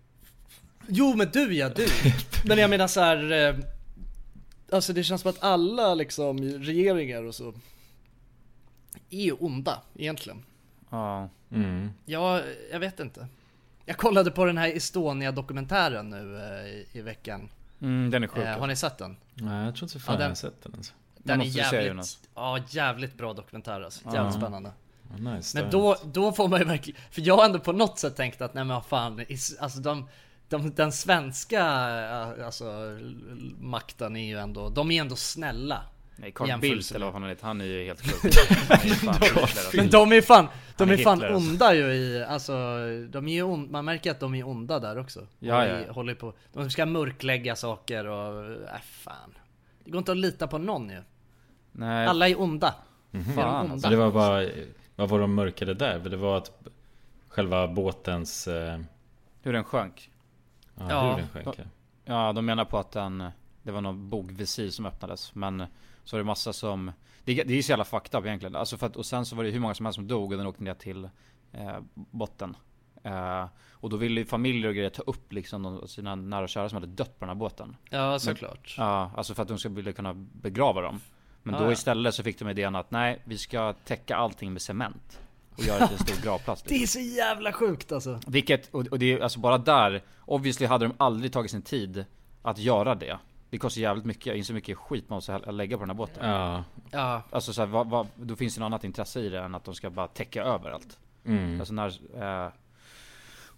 [SPEAKER 3] Jo, men du ja, du. Men jag menar så här, eh, alltså det känns som att alla liksom regeringar och så är ju onda egentligen.
[SPEAKER 1] Ja.
[SPEAKER 13] Mm.
[SPEAKER 3] Ja, jag vet inte. Jag kollade på den här Estonia-dokumentären nu eh, i, i veckan.
[SPEAKER 1] Mm, den är sjuk.
[SPEAKER 3] Eh, har ni sett den?
[SPEAKER 13] Nej, jag tror inte så fan ja, den, jag har sett den alltså.
[SPEAKER 3] Den är jävligt, ja, jävligt bra dokumentär alltså. Jävligt
[SPEAKER 13] ja.
[SPEAKER 3] spännande.
[SPEAKER 13] Oh, nice,
[SPEAKER 3] men då, då får man ju verkligen, för jag har ändå på något sätt tänkt att nej men vad fan, alltså de, de, den svenska alltså, makten är ju ändå, de är ändå snälla.
[SPEAKER 1] Nej, Carl Bildt eller vad han heter, han är ju helt sjuk.
[SPEAKER 3] Men de är fan, de är, är fan Hitler, onda alltså. Ju i, alltså de är ju on, man märker att de är onda där också.
[SPEAKER 1] Ja, ja, ja.
[SPEAKER 3] Håller på, de ska mörklägga saker och, äh, fan. Det går inte att lita på någon ju.
[SPEAKER 1] Nej.
[SPEAKER 3] Alla är onda.
[SPEAKER 13] Mm-hmm. Fan, onda. Så det var bara, vad var de mörkade där? Det var att själva båtens eh...
[SPEAKER 1] hur den sjönk.
[SPEAKER 13] Ja, ja. Hur den sjönk.
[SPEAKER 1] De, ja, de menar på att den, det var någon bogvisir som öppnades. Men så var det massa som, det, det är ju så jävla fucked up egentligen. Alltså för att, och sen så var det hur många som helst som dog och den åkte ner till eh, botten. Uh, och då ville ju familjer och grejer ta upp liksom sina nära och kära som hade dött på den här båten.
[SPEAKER 3] Ja, såklart.
[SPEAKER 1] Ja, uh, alltså för att de skulle kunna begrava dem. Men ah, då istället så fick de idén att nej, vi ska täcka allting med cement och göra det till en stor gravplats.
[SPEAKER 3] Det är så jävla sjukt alltså.
[SPEAKER 1] Vilket, och, och det är alltså bara där, obviously hade de aldrig tagit sin tid att göra det. Det kostar jävligt mycket, jag inser mycket skit man måste lägga på den här båten.
[SPEAKER 13] Ja.
[SPEAKER 3] Ja.
[SPEAKER 1] Alltså så här, vad, vad, då finns det något annat intresse i det än att de ska bara täcka över allt.
[SPEAKER 13] Mm.
[SPEAKER 1] Alltså när, eh,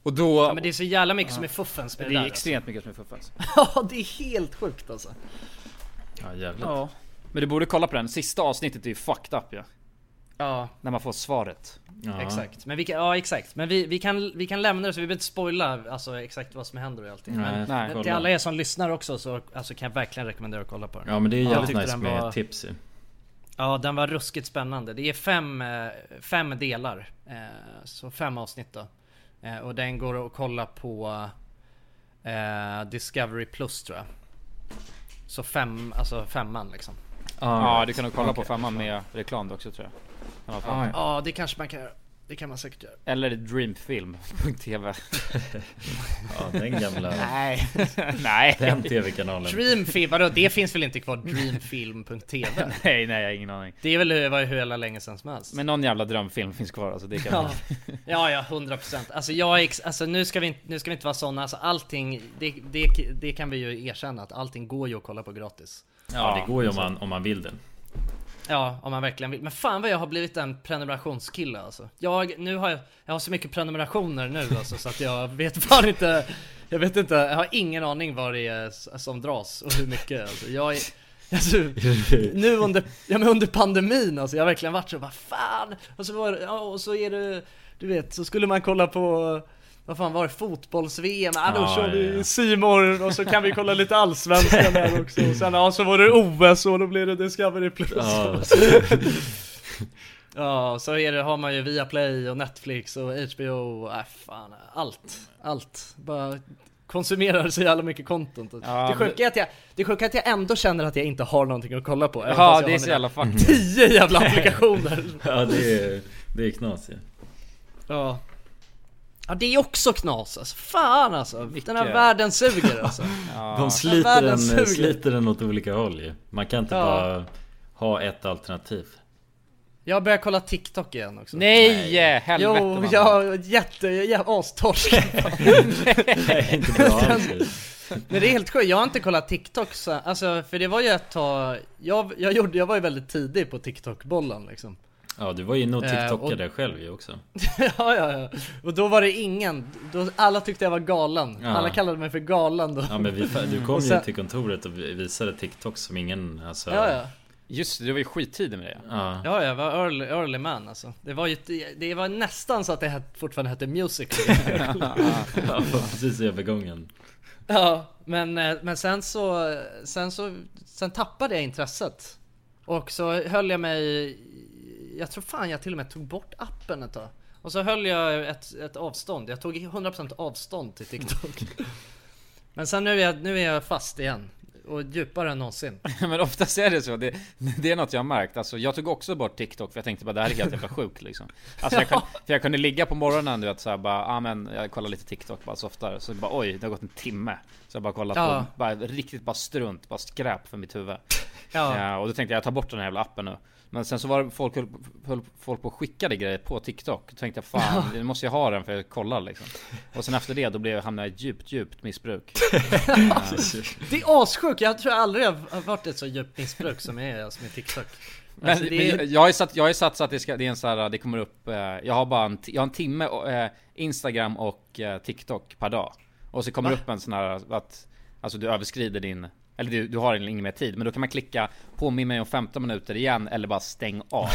[SPEAKER 1] Och då...
[SPEAKER 3] Ja, men det är så jävla mycket ja. som är fuffens med
[SPEAKER 1] det, det
[SPEAKER 3] är
[SPEAKER 1] där, extremt alltså. mycket som är fuffens.
[SPEAKER 3] Ja, det är helt sjukt alltså.
[SPEAKER 13] Ja, jävlar.
[SPEAKER 1] Ja. Men du borde kolla på den. Sista avsnittet är ju fucked up, ja.
[SPEAKER 3] Ja.
[SPEAKER 1] När man får svaret.
[SPEAKER 3] Ja. Exakt. Men vi kan, ja, exakt. Men vi, vi, kan, vi kan lämna det så vi behöver inte spoila alltså, exakt vad som händer och allting.
[SPEAKER 13] Nej,
[SPEAKER 3] men,
[SPEAKER 1] nej,
[SPEAKER 3] men till alla er som lyssnar också så alltså, kan jag verkligen rekommendera att kolla på den.
[SPEAKER 13] Ja, men det är ju jävligt nice med
[SPEAKER 3] var,
[SPEAKER 13] tips ju.
[SPEAKER 3] Ja, den var ruskigt spännande. Det är fem, fem delar. Så fem avsnitt då. Och den går att kolla på eh, Discovery Plus tror jag. Så fem, alltså femman liksom.
[SPEAKER 1] Ah, ja, du kan nog kolla okay. på femman med reklam också tror jag.
[SPEAKER 3] Ja, ah, det kanske man kan göra. Det kan man säkert göra.
[SPEAKER 1] Eller dreamfilm punkt tv.
[SPEAKER 13] Ja, den gamla.
[SPEAKER 3] Nej.
[SPEAKER 1] Nej.
[SPEAKER 13] Den tv-kanalen.
[SPEAKER 3] Dreamfilm, vadå? Det finns väl inte kvar dreamfilm punkt tv?
[SPEAKER 1] nej, nej, jag har ingen aning.
[SPEAKER 3] Det är väl var hur hela länge sedan som helst.
[SPEAKER 1] Men någon jävla drömfilm finns kvar alltså, det kan
[SPEAKER 3] ja. ja, ja, hundra procent. Alltså jag alltså nu ska vi inte nu ska vi inte vara såna alltså allting det, det det kan vi ju erkänna att allting går ju att kolla på gratis.
[SPEAKER 13] Ja, ja det går ju om man om man vill den.
[SPEAKER 3] Ja, om man verkligen vill. Men fan vad jag har blivit en prenumerationskille alltså. Jag, nu har jag, jag har så mycket prenumerationer nu alltså, så att jag vet fan inte. Jag vet inte, jag har ingen aning vad det är som dras och hur mycket alltså. Jag är, alltså, nu under, ja, men under pandemin alltså, jag har verkligen varit så, vad fan. Och så, var, ja, och så är det, du vet, så skulle man kolla på... Vad fan var det? Fotbolls-V M. Ja, då ah, kör vi ja. Simor och så kan vi kolla lite allsvenskan där också. Och sen ja, så var det O S och då blev det Discovery Plus. Ah, ja, så är det, har man ju Viaplay och Netflix och H B O. Äh, fan, allt. Allt. Bara konsumerar så jävla mycket content. Ja, det sjuka är att jag, det sjuka är att jag ändå känner att jag inte har någonting att kolla på.
[SPEAKER 1] Ja, det är så jävla fucking.
[SPEAKER 3] Tio jävla applikationer.
[SPEAKER 13] Ja, det är, det är knas ja.
[SPEAKER 3] Ja. Ja, det är också knas alltså. Fan alltså. Vilka... Den här världen suger alltså.
[SPEAKER 13] Ja. De sliter den, den sliter den åt olika håll ju. Man kan inte ja. bara ha ett alternativ.
[SPEAKER 3] Jag börjar kolla TikTok igen också.
[SPEAKER 1] Nej, Nej. helvete.
[SPEAKER 3] Jo, jag jätte jag astorsk.
[SPEAKER 13] Nej, inte bra.
[SPEAKER 3] Men det är helt sjukt. Jag har inte kollat TikTok så, alltså för det var ju ett tag jag jag gjorde jag var ju väldigt tidig på TikTok-bollen liksom.
[SPEAKER 13] Ja, du var ju nog TikTokare uh, och... själv ju också.
[SPEAKER 3] ja, ja, ja. Och då var det ingen... Då, alla tyckte jag var galen. Ja. Alla kallade mig för galen då.
[SPEAKER 13] Ja, men vi, du kom sen... ju till kontoret och visade TikTok som ingen... Alltså...
[SPEAKER 3] Ja, ja.
[SPEAKER 1] Just det, det var ju skittidig med det.
[SPEAKER 3] Ja, ja jag var early, early man alltså. Det var ju det var nästan så att det het, fortfarande hette music.
[SPEAKER 13] Ja, precis i övergången.
[SPEAKER 3] Ja, men, men sen så... Sen så... Sen tappade jag intresset. Och så höll jag mig... Jag tror fan jag till och med tog bort appen ett tag. Och så höll jag ett, ett avstånd. Jag tog hundra procent avstånd till TikTok. Men sen nu är, jag, nu är jag fast igen. Och djupare än någonsin.
[SPEAKER 1] Men oftast är det så. Det, det är något jag har märkt. Alltså, jag tog också bort TikTok för jag tänkte bara det här är helt jävla sjukt liksom. Alltså, jag, kan, för jag kunde ligga på morgonen du vet, så här, bara, ah, men, jag kollar lite TikTok bara så oftare. Så bara oj, det har gått en timme. Så jag bara kollat ja. på bara, riktigt bara strunt. Bara skräp för mitt huvud. Ja. Ja, och då tänkte jag, jag tar bort den här jävla appen nu. Men sen så var det folk, höll folk på att skickade grejer på TikTok. Då tänkte jag, fan, nu måste jag ha den för jag kollar liksom. Och sen efter det, då blev jag hamnade i ett djupt, djupt missbruk. Ja.
[SPEAKER 3] Det är assjukt, jag tror aldrig jag har varit ett så djupt missbruk som jag är alltså, med TikTok.
[SPEAKER 1] Men, alltså, det är... men jag har ju satt, jag har ju satt så att det, ska, det är en så här, det kommer upp, eh, jag har bara en, jag har en timme eh, Instagram och eh, TikTok per dag. Och så kommer det upp en sån här, att alltså, du överskrider din... Eller du, du har ingen mer tid. Men då kan man klicka påminn mig om femton minuter igen. Eller bara stäng av.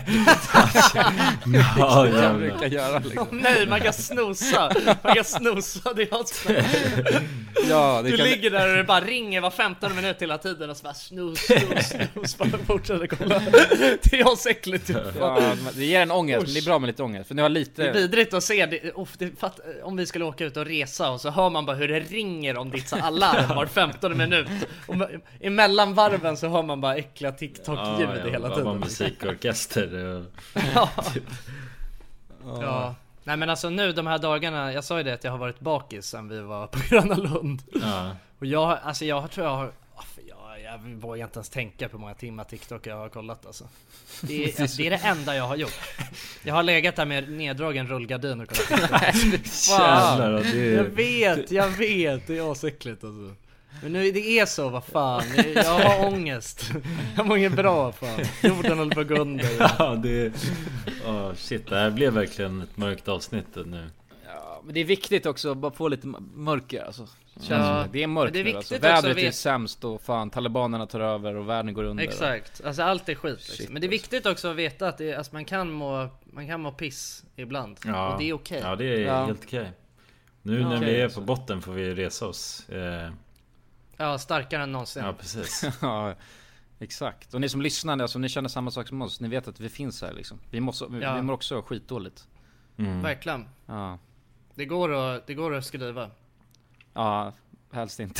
[SPEAKER 13] Ja,
[SPEAKER 3] jag brukar göra liksom. Oh, nej, man kan snosa. Man kan snosa, det är också. Ja, det du kan... ligger där och det bara ringer var femton minut hela tiden. Och så bara snus, snus, snus. Bara fortsätter kolla. Det är asäckligt typ.
[SPEAKER 1] Ja, det ger en ångest, men det är bra med lite ångest. För nu har lite...
[SPEAKER 3] Det är vidrigt att se det, oh, det fatt, om vi skulle åka ut och resa. Och så hör man bara hur det ringer om ditt alarm var femton minut. Och emellan varven så hör man bara äckliga TikTok-ljud ja, ja, hela tiden.
[SPEAKER 13] Ja, musikorkester.
[SPEAKER 3] Ja. Ja. Nej men alltså nu de här dagarna, jag sa ju det att jag har varit bakis sen vi var på Gröna Lund. Ja. Och jag, alltså jag tror jag har, jag, jag vågar inte ens tänka på hur många timmar TikTok jag har kollat alltså. Det är, alltså, det är det enda jag har gjort. Jag har legat där med neddragen rullgardin och kollat TikTok. Fan. Jag vet, jag vet, det är asäckligt alltså. Men nu det är så, vad fan. Jag har ångest. Jag mår inget bra, fan. Jorden håller på att gå under.
[SPEAKER 13] Ja, det är... Oh, shit, det här blev verkligen ett mörkt avsnitt nu.
[SPEAKER 1] Ja, men det är viktigt också att bara få lite mörker alltså. Känns
[SPEAKER 3] Ja,
[SPEAKER 1] som det. det är mörkt
[SPEAKER 3] det är
[SPEAKER 1] nu,
[SPEAKER 3] viktigt
[SPEAKER 1] alltså.
[SPEAKER 3] också
[SPEAKER 1] Vädret
[SPEAKER 3] att
[SPEAKER 1] är
[SPEAKER 3] vet-
[SPEAKER 1] sämst och fan talibanerna tar över och världen går under.
[SPEAKER 3] Exakt, alltså allt är skit liksom.
[SPEAKER 1] Shit,
[SPEAKER 3] Men det är viktigt också att veta att det, alltså, man, kan må, man kan må piss ibland.
[SPEAKER 13] Ja.
[SPEAKER 3] Och det är okej.
[SPEAKER 13] Ja, det är
[SPEAKER 3] Ja.
[SPEAKER 13] helt okej. Nu
[SPEAKER 3] Ja,
[SPEAKER 13] när
[SPEAKER 3] okej,
[SPEAKER 13] vi är
[SPEAKER 3] alltså.
[SPEAKER 13] på botten får vi resa oss. Eh,
[SPEAKER 3] Ja, starkare än någonsin.
[SPEAKER 13] ja, precis.
[SPEAKER 1] Ja, exakt. Och ni som lyssnar, alltså ni känner samma sak som oss. Ni vet att vi finns här liksom. Vi, måste, vi,
[SPEAKER 3] Ja.
[SPEAKER 1] vi mår också skitdåligt.
[SPEAKER 13] Mm.
[SPEAKER 3] Verkligen.
[SPEAKER 1] Ja.
[SPEAKER 3] Det går att, det går att skriva.
[SPEAKER 1] Ja, helst inte.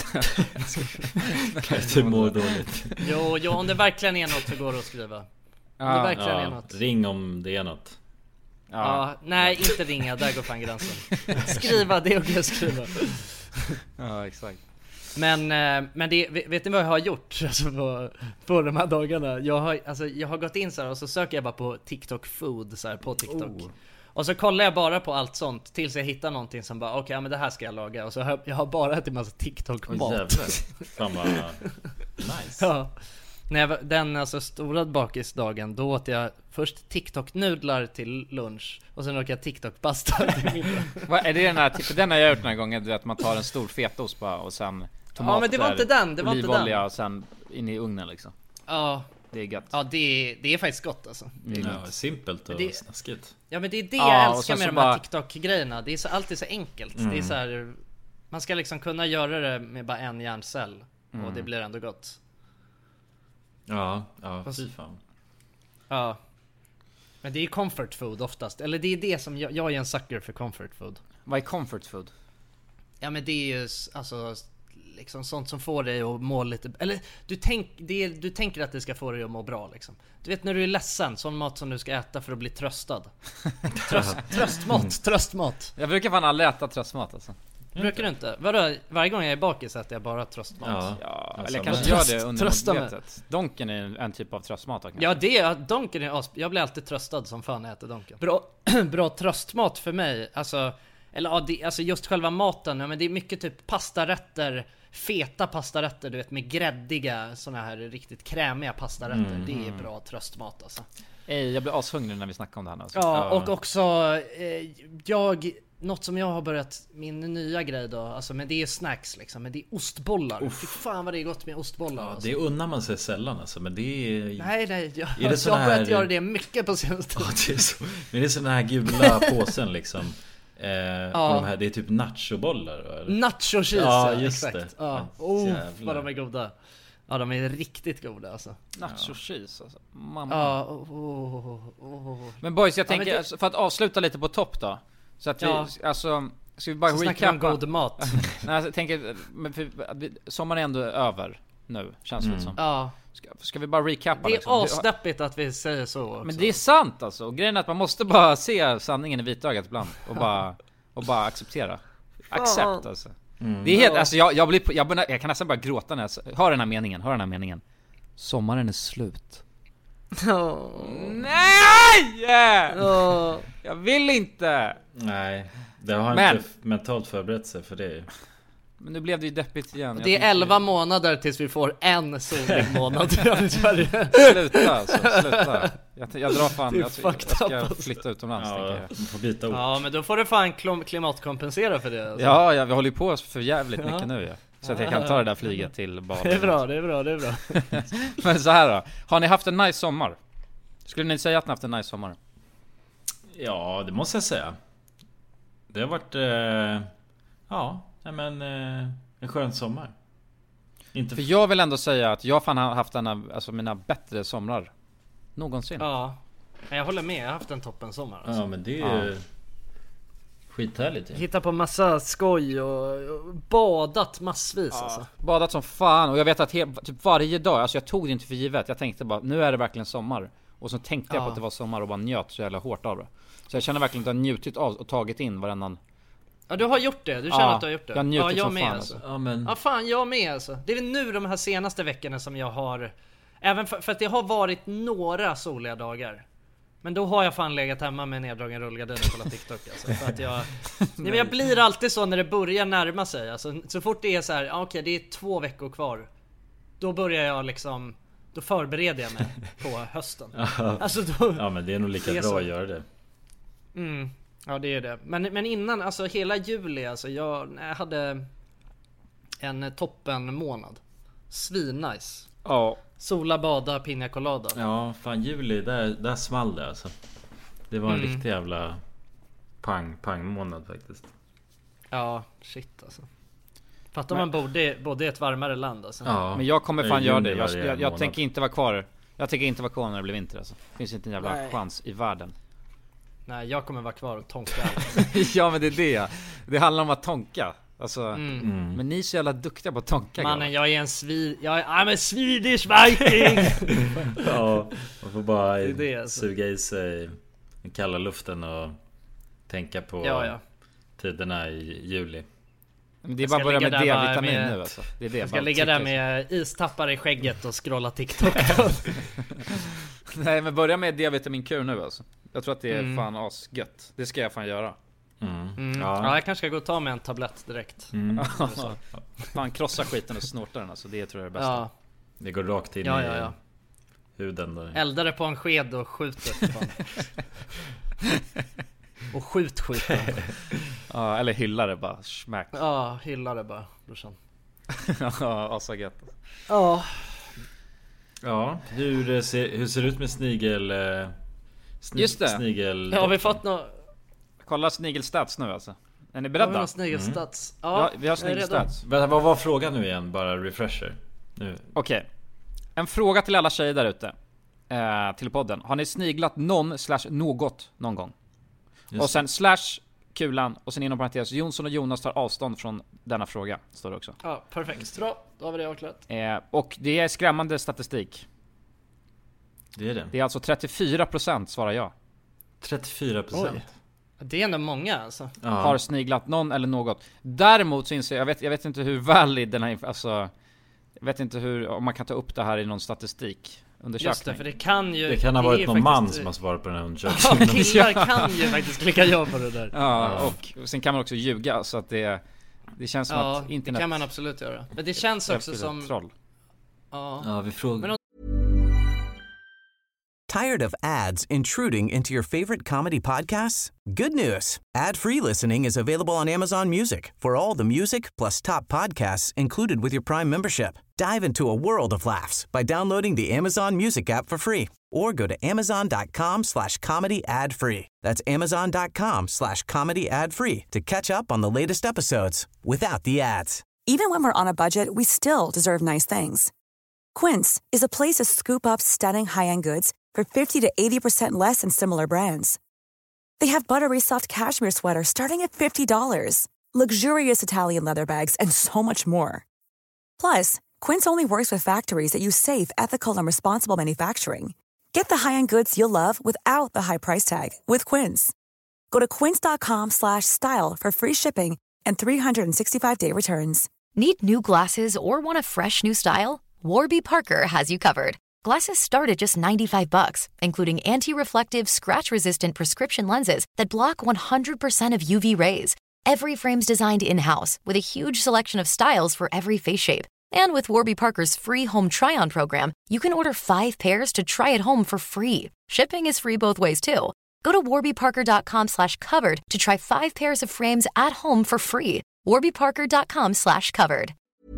[SPEAKER 13] Kan inte må dåligt.
[SPEAKER 3] Jo, jo, om det verkligen är något så går det att skriva. Om det
[SPEAKER 1] Ja.
[SPEAKER 3] verkligen är
[SPEAKER 13] Ja,
[SPEAKER 3] något.
[SPEAKER 13] ring om det är något.
[SPEAKER 3] Ja,
[SPEAKER 1] Ja.
[SPEAKER 3] nej, inte ringa, där går fan gränsen. Skriva, det är okej att skriva.
[SPEAKER 1] Ja, exakt.
[SPEAKER 3] Men, eh, men det, vet vet ni vad jag har gjort alltså på, på de här dagarna? Jag har, alltså, jag har gått in så här och så söker jag bara på TikTok food så här, på TikTok.
[SPEAKER 1] Oh.
[SPEAKER 3] Och så kollar jag bara på allt sånt tills jag hittar någonting som bara okej, okay, ja, men det här ska jag laga. Och så har jag, jag har bara ätit massa TikTok-mat.
[SPEAKER 13] Åh, jävlar. Fan vad nice.
[SPEAKER 3] Ja. När jag, var- den alltså stora bakisdagen, då åt jag först TikTok-nudlar till lunch och sen åt jag TikTok-pasta till middag.
[SPEAKER 1] Vad är det den här, för den har jag gjort några gånger, du vet, att man tar en stor fetaost bara och sen tomater,
[SPEAKER 3] Ja, men det var inte den, det var inte
[SPEAKER 1] olivolja
[SPEAKER 3] den.
[SPEAKER 1] och sen in i ugnen liksom.
[SPEAKER 3] Ja,
[SPEAKER 1] Det är gött.
[SPEAKER 3] ja det, det är faktiskt gott alltså. Det är
[SPEAKER 13] Ja,
[SPEAKER 3] gott.
[SPEAKER 13] simpelt och
[SPEAKER 3] Det-
[SPEAKER 13] snaskigt.
[SPEAKER 3] Ja, men det är det
[SPEAKER 1] Ja,
[SPEAKER 3] jag
[SPEAKER 1] och
[SPEAKER 3] älskar
[SPEAKER 1] sen
[SPEAKER 3] med
[SPEAKER 1] så
[SPEAKER 3] de här
[SPEAKER 1] bara-
[SPEAKER 3] TikTok-grejerna. Det är så, alltid så enkelt.
[SPEAKER 13] Mm.
[SPEAKER 3] Det är så här, man ska liksom kunna göra det med bara en hjärncell och
[SPEAKER 1] Mm.
[SPEAKER 3] det blir ändå gott.
[SPEAKER 13] Ja, ja,
[SPEAKER 3] Fast-
[SPEAKER 13] fy fan.
[SPEAKER 3] Ja. Men det är comfort food oftast. Eller det är det som jag, jag är en sucker för comfort food.
[SPEAKER 1] Vad är comfort food?
[SPEAKER 3] Ja, men det är ju s- alltså liksom sånt som får dig att må lite, eller du, tänk, det är, du tänker att det ska få dig att må bra liksom. Du vet när du är ledsen, sån mat som du ska äta för att bli tröstad. Tröst, tröstmat, tröstmat.
[SPEAKER 1] Jag brukar fan aldrig äta tröstmat alltså.
[SPEAKER 3] Brukar du inte? Vadå? Varje gång jag är bakis äter jag bara tröstmat.
[SPEAKER 13] Ja.
[SPEAKER 1] Ja,
[SPEAKER 13] Alltså,
[SPEAKER 1] eller jag kanske
[SPEAKER 3] tröst-
[SPEAKER 1] gör det under
[SPEAKER 3] trösta mig.
[SPEAKER 1] måltidet. Donken är en, en typ av tröstmat då, kanske.
[SPEAKER 3] Ja, det är, donken är as, jag blir alltid tröstad som fan när jag äter donken. Bra, bra tröstmat för mig, alltså, eller ja, det, alltså just själva maten, ja, men det är mycket typ pastarätter, feta pastarätter, du vet, med gräddiga, såna här riktigt krämiga pastarätter.
[SPEAKER 13] Mm.
[SPEAKER 3] Det är bra tröstmat alltså.
[SPEAKER 1] Ej, jag blir ashungrig när vi snackar om det här nu, alltså.
[SPEAKER 3] Ja,
[SPEAKER 13] Ja.
[SPEAKER 3] och också eh, jag, något som jag har börjat, min nya grej då, alltså, men det är snacks liksom, men det är ostbollar. Fy fan vad det är gott med ostbollar
[SPEAKER 13] Ja,
[SPEAKER 3] alltså.
[SPEAKER 13] det unnar man sig sällan alltså, men det är...
[SPEAKER 3] Nej, nej, jag,
[SPEAKER 13] Är det sån
[SPEAKER 3] jag har börjat
[SPEAKER 13] här-
[SPEAKER 3] göra det mycket på senaste
[SPEAKER 13] Ja, det är så. Men det är sån här gula påsen liksom. Eh,
[SPEAKER 3] Ja.
[SPEAKER 13] och de här, det är typ nachobollar va, eller?
[SPEAKER 3] Nacho cheese,
[SPEAKER 13] Ja,
[SPEAKER 3] ja,
[SPEAKER 13] just
[SPEAKER 3] exakt.
[SPEAKER 13] det.
[SPEAKER 3] Ja.
[SPEAKER 13] Ja,
[SPEAKER 3] Oh,
[SPEAKER 13] jävlar.
[SPEAKER 3] vad de är goda. Ja, de är riktigt goda alltså.
[SPEAKER 1] Nacho cheese alltså. Mamma.
[SPEAKER 3] Ja, oh, oh, oh, oh.
[SPEAKER 1] Men boys, jag
[SPEAKER 3] Ja, men
[SPEAKER 1] tänker,
[SPEAKER 3] det-
[SPEAKER 1] alltså, för att avsluta lite på topp då. Så att vi,
[SPEAKER 3] Ja.
[SPEAKER 1] alltså, ska vi bara
[SPEAKER 3] Så snackar vi om
[SPEAKER 1] recapa?
[SPEAKER 3] god mat.
[SPEAKER 1] Nej, alltså, jag tänker, men för, att vi- sommaren är ändå över nu, känns det
[SPEAKER 13] Mm.
[SPEAKER 1] som.
[SPEAKER 3] Ja,
[SPEAKER 1] Ska, ska vi bara recapa
[SPEAKER 3] det
[SPEAKER 1] liksom?
[SPEAKER 3] är asdeppigt att vi säger så också.
[SPEAKER 1] Men det är sant alltså, och grejen är att man måste bara se sanningen i vitögat ibland och bara, och bara acceptera. Accept alltså.
[SPEAKER 13] Mm.
[SPEAKER 1] Det är helt,
[SPEAKER 3] Ja.
[SPEAKER 1] alltså jag, jag blir på, jag, börjar, jag kan nästan bara gråta när jag s- hör den här meningen, hör den här meningen. Sommaren är slut.
[SPEAKER 3] Ja.
[SPEAKER 1] Nej!
[SPEAKER 3] Ja.
[SPEAKER 1] Jag vill inte!
[SPEAKER 13] Nej, det har
[SPEAKER 1] Men-
[SPEAKER 13] inte f- mentalt förberett sig för det.
[SPEAKER 1] Men nu blev det ju deppigt igen. Jag
[SPEAKER 3] Det är
[SPEAKER 1] tänkte-
[SPEAKER 3] elva månader tills vi får en solig månad i Sverige.
[SPEAKER 1] Sluta alltså, sluta. Jag, jag drar fan,
[SPEAKER 3] Det är
[SPEAKER 1] jag, jag
[SPEAKER 3] fucked
[SPEAKER 1] ska
[SPEAKER 3] up, alltså.
[SPEAKER 1] flytta utomlands tänker
[SPEAKER 13] Ja,
[SPEAKER 1] jag.
[SPEAKER 13] man får byta ord.
[SPEAKER 3] Ja, men då får du fan klim- klimatkompensera för det alltså.
[SPEAKER 1] Ja, ja, vi håller ju på för jävligt
[SPEAKER 3] Ja.
[SPEAKER 1] mycket nu ja. Så att jag kan ta det där flyget till Bali.
[SPEAKER 3] Det är bra, det är bra, det är bra.
[SPEAKER 1] Men så här då, har ni haft en nice sommar? Skulle ni säga att ni haft en nice sommar?
[SPEAKER 13] Ja, det måste jag säga. Det har varit... Eh, ja, nej men... Eh, en skön sommar. Inte
[SPEAKER 1] För jag vill ändå säga att jag fan har haft en av alltså, mina bättre somrar någonsin.
[SPEAKER 3] Ja, men jag håller med, jag har haft en toppen sommar alltså.
[SPEAKER 13] Ja, men det är
[SPEAKER 1] Ja.
[SPEAKER 13] ju... Skithärligt ju.
[SPEAKER 3] Hitta på massa skoj och, och badat massvis alltså.
[SPEAKER 1] Badat som fan, och jag vet att he- typ varje dag, alltså jag tog det inte för givet. Jag tänkte bara, nu är det verkligen sommar. Och så tänkte jag
[SPEAKER 3] Ja.
[SPEAKER 1] på att det var sommar och bara njöt så jävla hårt av det. Så jag känner verkligen att jag har njutit av och tagit in varannan.
[SPEAKER 3] Ja, du har gjort det, du känner
[SPEAKER 1] Ja,
[SPEAKER 3] att du har gjort det.
[SPEAKER 1] jag har njutit
[SPEAKER 3] ja, jag
[SPEAKER 1] som
[SPEAKER 3] med
[SPEAKER 1] fan,
[SPEAKER 3] alltså.
[SPEAKER 1] alltså.
[SPEAKER 13] Ja, men...
[SPEAKER 3] Ja, fan jag med alltså. Det är väl nu de här senaste veckorna som jag har, även för, för att det har varit några soliga dagar. Men då har jag fan legat hemma med neddragen rullgardin och kollat TikTok alltså, för att jag, nej, men jag blir alltid så när det börjar närma sig alltså, så fort det är så här, ja, okej det är två veckor kvar. Då börjar jag liksom, då förbereder jag mig på hösten. Alltså då,
[SPEAKER 13] Ja, men det är nog lika
[SPEAKER 3] Det är
[SPEAKER 13] bra
[SPEAKER 3] så.
[SPEAKER 13] att göra det.
[SPEAKER 3] mm. Ja, det är det. Men, men innan, alltså hela juli, alltså jag, jag hade en toppen månad. Svinnice.
[SPEAKER 1] Ja.
[SPEAKER 3] Sola, bada, pina colada.
[SPEAKER 13] Ja, fan juli, där, där small det alltså. Det var en
[SPEAKER 3] Mm.
[SPEAKER 13] riktig jävla pang, pang månad faktiskt.
[SPEAKER 3] Ja, shit alltså. Fattar man bodde, bodde i ett varmare land alltså.
[SPEAKER 13] Ja.
[SPEAKER 1] Men jag kommer fan
[SPEAKER 13] I
[SPEAKER 1] göra det.
[SPEAKER 13] juni
[SPEAKER 1] Jag,
[SPEAKER 13] varje
[SPEAKER 1] jag, jag
[SPEAKER 13] månad.
[SPEAKER 1] tänker inte vara kvar. Jag tänker inte vara kvar när det blir vinter alltså. Finns inte en jävla
[SPEAKER 3] Nej.
[SPEAKER 1] chans i världen.
[SPEAKER 3] Nej, jag kommer vara kvar och tonka.
[SPEAKER 1] Ja, men det är det. Det handlar om att tonka. Alltså,
[SPEAKER 3] Mm.
[SPEAKER 13] Mm.
[SPEAKER 1] men ni är så jävla duktiga på att tonka.
[SPEAKER 3] Mannen, jag är en svi... Jag är I'm a Swedish Viking!
[SPEAKER 13] Ja, man får bara
[SPEAKER 3] Det är det, alltså.
[SPEAKER 13] suga i sig den kalla luften och tänka på
[SPEAKER 3] Ja, ja.
[SPEAKER 13] tiderna i juli.
[SPEAKER 1] Men det är
[SPEAKER 3] Jag
[SPEAKER 1] bara
[SPEAKER 3] ska
[SPEAKER 1] att börja med
[SPEAKER 3] ligga där bara
[SPEAKER 1] D-vitamin
[SPEAKER 3] med-
[SPEAKER 1] nu alltså. Det är det.
[SPEAKER 3] Jag ska
[SPEAKER 1] bara
[SPEAKER 3] ligga där
[SPEAKER 1] trycka
[SPEAKER 3] med istappar i skägget och scrolla TikTok.
[SPEAKER 1] Nej, men börja med D-vitamin Q nu alltså. Jag tror att det är
[SPEAKER 3] Mm.
[SPEAKER 1] fan asgött. Det ska jag fan göra.
[SPEAKER 13] Mm.
[SPEAKER 3] Mm. Ja.
[SPEAKER 13] Ja.
[SPEAKER 3] jag kanske ska gå och ta mig en tablett direkt.
[SPEAKER 13] Mm.
[SPEAKER 1] Fan, krossa skiten och snorta den alltså. Det tror jag är det bästa.
[SPEAKER 3] Ja,
[SPEAKER 13] Det går rakt in
[SPEAKER 3] ja,
[SPEAKER 13] i
[SPEAKER 3] ja, ja.
[SPEAKER 13] huden där.
[SPEAKER 3] Eldar det på en sked och skjuter. Fan. Och skjut skiten.
[SPEAKER 1] Ja, eller hylla det bara. Smack.
[SPEAKER 3] Ja, hylla det bara, brorsan.
[SPEAKER 1] Ja, asagött.
[SPEAKER 3] Ja.
[SPEAKER 13] Ja, hur eh, ser, hur ser det ut med snigel... eh, Sni,
[SPEAKER 1] Just det.
[SPEAKER 13] Snigel...
[SPEAKER 3] Har vi fått något?
[SPEAKER 1] Kolla snigelstats nu alltså. Är ni
[SPEAKER 3] Har vi
[SPEAKER 1] beredda?
[SPEAKER 3] någon snigelstats?
[SPEAKER 1] Mm. Ja, vi har
[SPEAKER 3] jag är redo.
[SPEAKER 1] snigelstats.
[SPEAKER 13] Vänta, vad var frågan nu igen? Bara refresher. Nu.
[SPEAKER 1] Okej. En fråga till alla tjejer där ute. Eh, till podden. Har ni sniglat någon slash något någon gång?
[SPEAKER 13] Just
[SPEAKER 1] Och sen slash kulan och sen inom parentes Jonsson och Jonas tar avstånd från denna fråga. Står det också.
[SPEAKER 3] Ja, perfekt. Bra, då har vi det avklarat.
[SPEAKER 1] Eh, och det är skrämmande statistik.
[SPEAKER 13] Det är det.
[SPEAKER 1] Det är alltså trettiofyra procent svarar ja.
[SPEAKER 13] trettiofyra procent.
[SPEAKER 3] Oj. Det är ändå många alltså.
[SPEAKER 13] Ja.
[SPEAKER 1] Har sniglat någon eller något. Däremot så inser jag, jag vet, jag vet inte hur valid den här, alltså jag vet inte hur, om man kan ta upp det här i någon statistik undersökning.
[SPEAKER 3] Just det, för det kan ju...
[SPEAKER 13] Det kan ha
[SPEAKER 3] det
[SPEAKER 13] varit
[SPEAKER 3] är
[SPEAKER 13] någon man
[SPEAKER 3] faktiskt-
[SPEAKER 13] som har svarat på den här
[SPEAKER 3] Ja,
[SPEAKER 13] undersökningen.
[SPEAKER 3] killar kan ju faktiskt klicka ja på det där.
[SPEAKER 1] Ja, och sen kan man också ljuga så att det det känns som
[SPEAKER 3] Ja,
[SPEAKER 1] att internet
[SPEAKER 3] det kan man absolut göra. Men det känns också
[SPEAKER 1] är
[SPEAKER 3] som...
[SPEAKER 1] troll.
[SPEAKER 3] Ja.
[SPEAKER 13] Ja, vi frågar.
[SPEAKER 3] Men om-
[SPEAKER 5] Tired of ads intruding into your favorite comedy podcasts? Good news. Ad-free listening is available on Amazon Music for all the music plus top podcasts included with your Prime membership. Dive into a world of laughs by downloading the Amazon Music app for free or go to amazon.com slash comedy ad free. That's amazon.com slash comedy ad free to catch up on the latest episodes without the ads.
[SPEAKER 8] Even when we're on a budget, we still deserve nice things. Quince is a place to scoop up stunning high-end goods for fifty to eighty percent less than similar brands. They have buttery soft cashmere sweaters starting at fifty dollars, luxurious Italian leather bags, and so much more. Plus, Quince only works with factories that use safe, ethical, and responsible manufacturing. Get the high-end goods you'll love without the high price tag with Quince. Go to quince.com slash style for free shipping and three sixty-five day returns.
[SPEAKER 6] Need new glasses or want a fresh new style? Warby Parker has you covered. Glasses start at just ninety-five bucks, including anti-reflective, scratch-resistant prescription lenses that block one hundred percent of U V rays. Every frame's designed in-house with a huge selection of styles for every face shape. And with Warby Parker's free home try-on program, you can order five pairs to try at home for free. Shipping is free both ways too. Go to warbyparker.com slash covered to try five pairs of frames at home for free. warbyparker.com slash covered.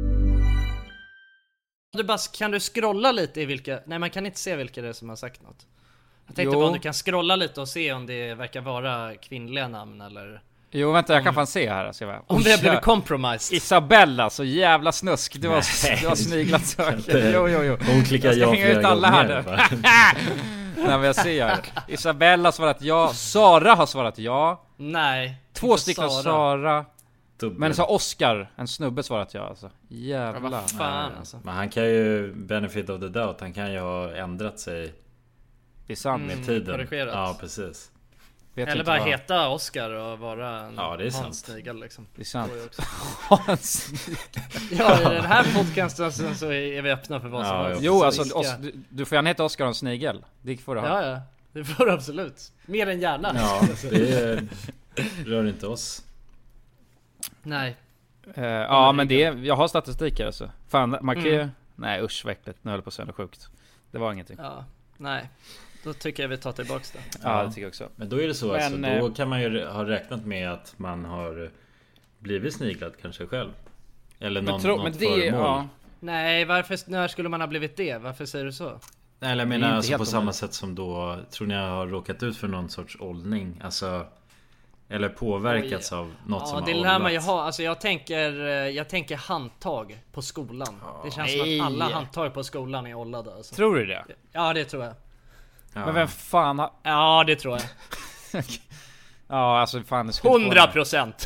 [SPEAKER 3] Du bara, kan du scrolla lite i vilka... Nej, man kan inte se vilka det är som har sagt något. Jag tänkte
[SPEAKER 1] Jo.
[SPEAKER 3] bara om du kan scrolla lite och se om det verkar vara kvinnliga namn eller...
[SPEAKER 1] Jo, vänta, jag kan fan se här. Ska jag...
[SPEAKER 3] Om det har blivit compromised.
[SPEAKER 1] Isabella, så jävla snusk. Du har, du har sniglat saker. Jo, jo, jo.
[SPEAKER 13] Hon klickar
[SPEAKER 1] Jag ska
[SPEAKER 13] ja
[SPEAKER 1] hänga
[SPEAKER 13] flera
[SPEAKER 1] ut alla här
[SPEAKER 13] gånger,
[SPEAKER 1] nu.
[SPEAKER 13] va?
[SPEAKER 1] Nej, men jag ser här. Isabella har svarat ja. Sara har svarat ja.
[SPEAKER 3] Nej.
[SPEAKER 1] Två
[SPEAKER 3] inte
[SPEAKER 1] stycken
[SPEAKER 3] Sara.
[SPEAKER 1] Sara.
[SPEAKER 13] Dubbel.
[SPEAKER 1] Men så har Oscar, en snubbe, svarat ja alltså.
[SPEAKER 3] Ja,
[SPEAKER 1] Jävlar.
[SPEAKER 3] vad fan alltså.
[SPEAKER 13] Men han kan ju, benefit of the doubt, han kan ju ha ändrat sig
[SPEAKER 1] Det är sant.
[SPEAKER 3] Mm.
[SPEAKER 13] med tiden.
[SPEAKER 3] korrigerat.
[SPEAKER 13] Ja, precis.
[SPEAKER 1] Vet
[SPEAKER 3] Eller
[SPEAKER 1] inte
[SPEAKER 3] bara
[SPEAKER 1] vad-
[SPEAKER 3] heta Oscar och vara en
[SPEAKER 13] Ja, det är sant.
[SPEAKER 3] handsnigel liksom.
[SPEAKER 1] Det är sant.
[SPEAKER 3] Går ju också.
[SPEAKER 1] Hans.
[SPEAKER 3] Ja, i den här podcasten så så är vi öppna för vad som
[SPEAKER 13] Ja,
[SPEAKER 3] helst.
[SPEAKER 1] Jo,
[SPEAKER 3] Så
[SPEAKER 1] alltså
[SPEAKER 3] vi ska-
[SPEAKER 1] os, du, du får gärna heta Oscar och en snigel. Det får du ha.
[SPEAKER 3] Ja, ja. Det får du absolut. Mer än gärna.
[SPEAKER 13] Ja, det är, rör inte oss.
[SPEAKER 3] Nej.
[SPEAKER 1] Eh, ja, men det är, jag har statistik här alltså. Fan, man kan ju...
[SPEAKER 3] Mm.
[SPEAKER 1] Nej, usch vad äckligt. Nu höll jag på att säga något sjukt. Det var ingenting.
[SPEAKER 3] Ja. Nej. Då tycker jag vi tar tillbaks det.
[SPEAKER 2] Ja, det tycker jag också.
[SPEAKER 13] Men då är det så,
[SPEAKER 2] Men,
[SPEAKER 13] alltså, då kan man ju ha räknat med att man har blivit sniglad kanske själv. Eller någon,
[SPEAKER 2] tro,
[SPEAKER 13] något
[SPEAKER 2] men det,
[SPEAKER 13] föremål.
[SPEAKER 2] ja.
[SPEAKER 3] Nej, varför, när skulle man ha blivit det? Varför säger du så?
[SPEAKER 13] Nej, jag menar
[SPEAKER 2] inte
[SPEAKER 13] alltså
[SPEAKER 2] helt
[SPEAKER 13] på samma
[SPEAKER 2] omöjligt.
[SPEAKER 13] sätt som då, tror ni jag har råkat ut för någon sorts åldning? Alltså, eller påverkats
[SPEAKER 3] Oj.
[SPEAKER 13] av något
[SPEAKER 3] Ja,
[SPEAKER 13] som
[SPEAKER 3] det
[SPEAKER 13] har
[SPEAKER 3] lär man ju
[SPEAKER 13] åldrat.
[SPEAKER 3] ha. Alltså jag tänker, jag tänker handtag på skolan. Det känns som
[SPEAKER 2] Nej.
[SPEAKER 3] att alla handtag på skolan är ollade alltså.
[SPEAKER 2] Tror du det?
[SPEAKER 3] Ja, det tror jag.
[SPEAKER 13] Ja.
[SPEAKER 1] Men vem fan har...
[SPEAKER 3] Ja, det tror jag.
[SPEAKER 1] Ja, alltså fan det skulle inte
[SPEAKER 3] Hundra
[SPEAKER 1] vara-
[SPEAKER 3] procent.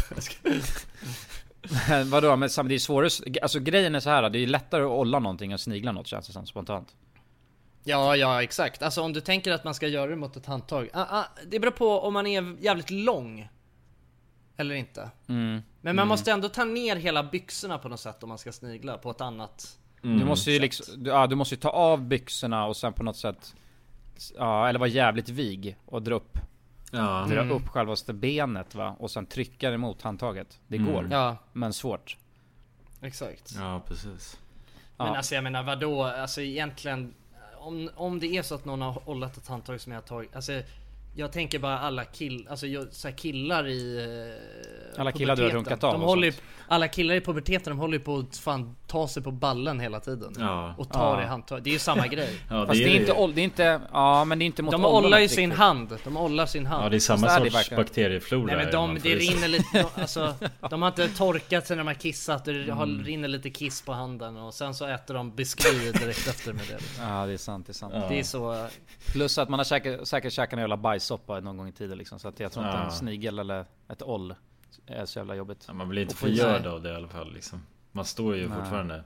[SPEAKER 1] Men vadå, men sam- det är svårare. Alltså grejen är så här, det är lättare att olla någonting än snigla något, känns det som spontant.
[SPEAKER 3] Ja, ja, exakt. Alltså om du tänker att man ska göra det mot ett handtag. Ah, ah, det beror på om man är jävligt lång. Eller inte.
[SPEAKER 1] Mm.
[SPEAKER 3] Men man måste ändå ta ner hela byxorna på något sätt om man ska snigla på ett annat.
[SPEAKER 1] Mm. Du måste ju liksom, du- ja, du måste ju ta av byxorna och sen på något sätt, ja, eller vara jävligt vig och dra upp.
[SPEAKER 13] Ja.
[SPEAKER 1] Dra
[SPEAKER 3] Mm.
[SPEAKER 1] upp själva benet, va, och sen trycka emot handtaget. Det
[SPEAKER 13] Mm.
[SPEAKER 1] går,
[SPEAKER 3] Ja,
[SPEAKER 1] men svårt.
[SPEAKER 3] exakt.
[SPEAKER 13] Ja, precis.
[SPEAKER 3] Men
[SPEAKER 1] Ja.
[SPEAKER 3] alltså jag menar vadå, alltså egentligen om, om det är så att någon har hållit ett handtag som jag har tagit, alltså jag tänker bara alla kill, alltså jag, så här killar i eh,
[SPEAKER 1] Alla killar du har
[SPEAKER 3] puberteten.
[SPEAKER 1] runkat av
[SPEAKER 3] De
[SPEAKER 1] och
[SPEAKER 3] håller ju,
[SPEAKER 1] sånt.
[SPEAKER 3] alla killar i puberteten, de håller ju på att fan ta sig på ballen hela tiden.
[SPEAKER 13] Ja.
[SPEAKER 3] Och tar
[SPEAKER 1] Ja.
[SPEAKER 3] i handtag, det är ju samma grej.
[SPEAKER 13] Ja,
[SPEAKER 1] Fast det är, inte, oll- det är inte, ja men det är inte mot
[SPEAKER 3] De
[SPEAKER 1] ollonet
[SPEAKER 3] ollar ju
[SPEAKER 1] riktigt.
[SPEAKER 3] sin hand, de ollar sin hand.
[SPEAKER 13] Ja, det är samma
[SPEAKER 1] Fast är det
[SPEAKER 13] sorts
[SPEAKER 1] verkligen-
[SPEAKER 13] bakterieflora.
[SPEAKER 3] Nej men
[SPEAKER 13] man
[SPEAKER 3] de,
[SPEAKER 13] får
[SPEAKER 3] det
[SPEAKER 13] i sig.
[SPEAKER 3] rinner lite, de, alltså, de har inte torkat sig när de har kissat, det har,
[SPEAKER 13] Mm.
[SPEAKER 3] rinner lite kiss på handen och sen så äter de biskvi direkt efter med det.
[SPEAKER 1] Ja, det är sant, det är sant.
[SPEAKER 13] Ja.
[SPEAKER 3] Det är så,
[SPEAKER 1] Plus att man har säkert, säkert käkat en jävla bajssoppa någon gång i tiden liksom, så att jag tror inte
[SPEAKER 13] Ja.
[SPEAKER 1] en snigel eller ett oll är så jävla jobbigt.
[SPEAKER 13] Ja, man blir inte
[SPEAKER 1] Och få i sig-
[SPEAKER 13] förgörd av det i alla fall liksom. Man står ju
[SPEAKER 1] Nej.
[SPEAKER 13] fortfarande.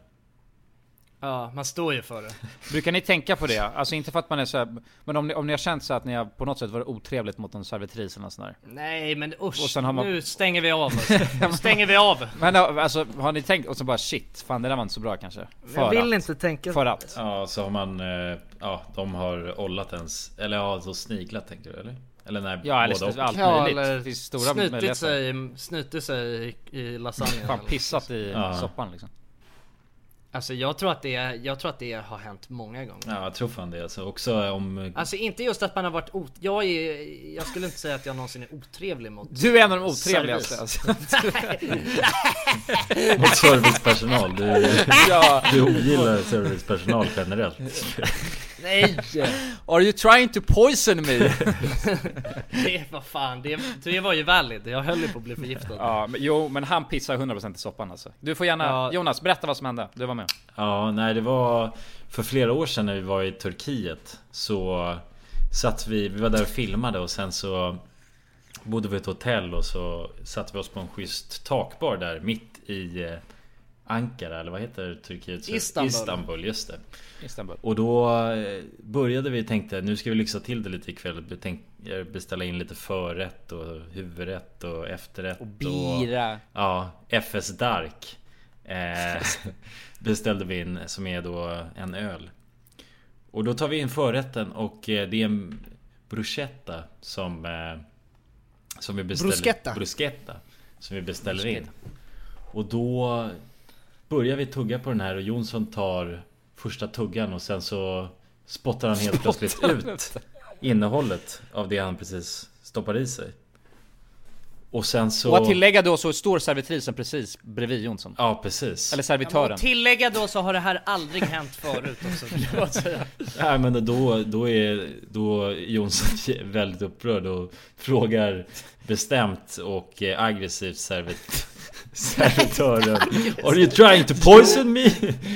[SPEAKER 3] ja man står ju för det.
[SPEAKER 1] Brukar ni tänka på det? Alltså inte för att man är så här, men om ni, om ni har känt så att ni har på något sätt varit otrevligt mot en servitris eller något sånt där.
[SPEAKER 3] Nej men usch,
[SPEAKER 1] Och sen har man-
[SPEAKER 3] nu stänger vi av alltså. Nu stänger vi av.
[SPEAKER 1] Men alltså, har ni tänkt och så bara shit, fan det där var inte så bra kanske? För
[SPEAKER 3] Jag vill
[SPEAKER 1] att,
[SPEAKER 3] inte tänka
[SPEAKER 1] För att.
[SPEAKER 13] Ja, så har man, eh, ja, de har ollat ens, eller ja, så sniglat tänkte du eller? Eller nej,
[SPEAKER 1] Ja, eller
[SPEAKER 13] båda
[SPEAKER 1] sn-
[SPEAKER 13] och.
[SPEAKER 1] allt
[SPEAKER 3] Ja,
[SPEAKER 1] möjligt.
[SPEAKER 3] eller
[SPEAKER 1] Det finns stora
[SPEAKER 3] snutit
[SPEAKER 1] möjligheter.
[SPEAKER 3] sig, snutit sig i, i lasagnen.
[SPEAKER 1] Fan
[SPEAKER 3] eller-
[SPEAKER 1] pissat i
[SPEAKER 13] Ja.
[SPEAKER 1] soppan liksom.
[SPEAKER 3] Alltså jag tror att det, jag tror att det har hänt många gånger.
[SPEAKER 13] Ja, jag tror fan det alltså. Också om...
[SPEAKER 3] Alltså inte just att man har varit ot- jag är, jag skulle inte säga att jag någonsin är otrevlig mot
[SPEAKER 1] Du är en av de otrevligaste
[SPEAKER 3] service.
[SPEAKER 1] alltså.
[SPEAKER 13] mot servicepersonal. Du,
[SPEAKER 1] Ja.
[SPEAKER 13] du ogillar servicepersonal generellt.
[SPEAKER 3] Nej!
[SPEAKER 1] Are you trying to poison me?
[SPEAKER 3] Det var fan, det, det var ju valid. Jag höll ju på att bli förgiftad.
[SPEAKER 1] Ja, men, jo, men han pissar hundra procent i soppan alltså. Du får gärna,
[SPEAKER 3] Ja.
[SPEAKER 1] Jonas, berätta vad som hände. Du var med.
[SPEAKER 13] Ja, nej det var för flera år sedan när vi var i Turkiet. Så satt vi, vi var där och filmade och sen så bodde vi i ett hotell och så satt vi oss på en schysst takbar där mitt i eh, Ankara, eller vad heter Turkiet?
[SPEAKER 3] Istanbul.
[SPEAKER 13] Istanbul, just det.
[SPEAKER 1] Istanbul.
[SPEAKER 13] Och då eh, började vi tänkte nu ska vi lyxa till det lite ikväll. Vi tänkte beställa in lite förrätt och huvudrätt och efterrätt.
[SPEAKER 1] Och bira.
[SPEAKER 13] Ja, F S Dark eh, beställde vi in, som är då en öl. Och då tar vi in förrätten och eh, det är en bruschetta som eh, som vi beställer.
[SPEAKER 3] Bruschetta.
[SPEAKER 13] Bruschetta som vi beställer in. Och då börjar vi tugga på den här och Jonsson tar första tuggan och sen så spottar han helt plötsligt ut innehållet av det han precis stoppar i sig. Och sen så...
[SPEAKER 1] Och att tillägga då så står servitrisen precis bredvid Jonsson.
[SPEAKER 13] Ja, precis.
[SPEAKER 1] Eller
[SPEAKER 3] Ja,
[SPEAKER 1] servitören.
[SPEAKER 3] och tillägga då så har det här aldrig hänt förut också, vill jag säga.
[SPEAKER 13] Nej, men då, då är då är Jonsson väldigt upprörd och frågar bestämt och eh, aggressivt servit servitören: Are you trying to poison me?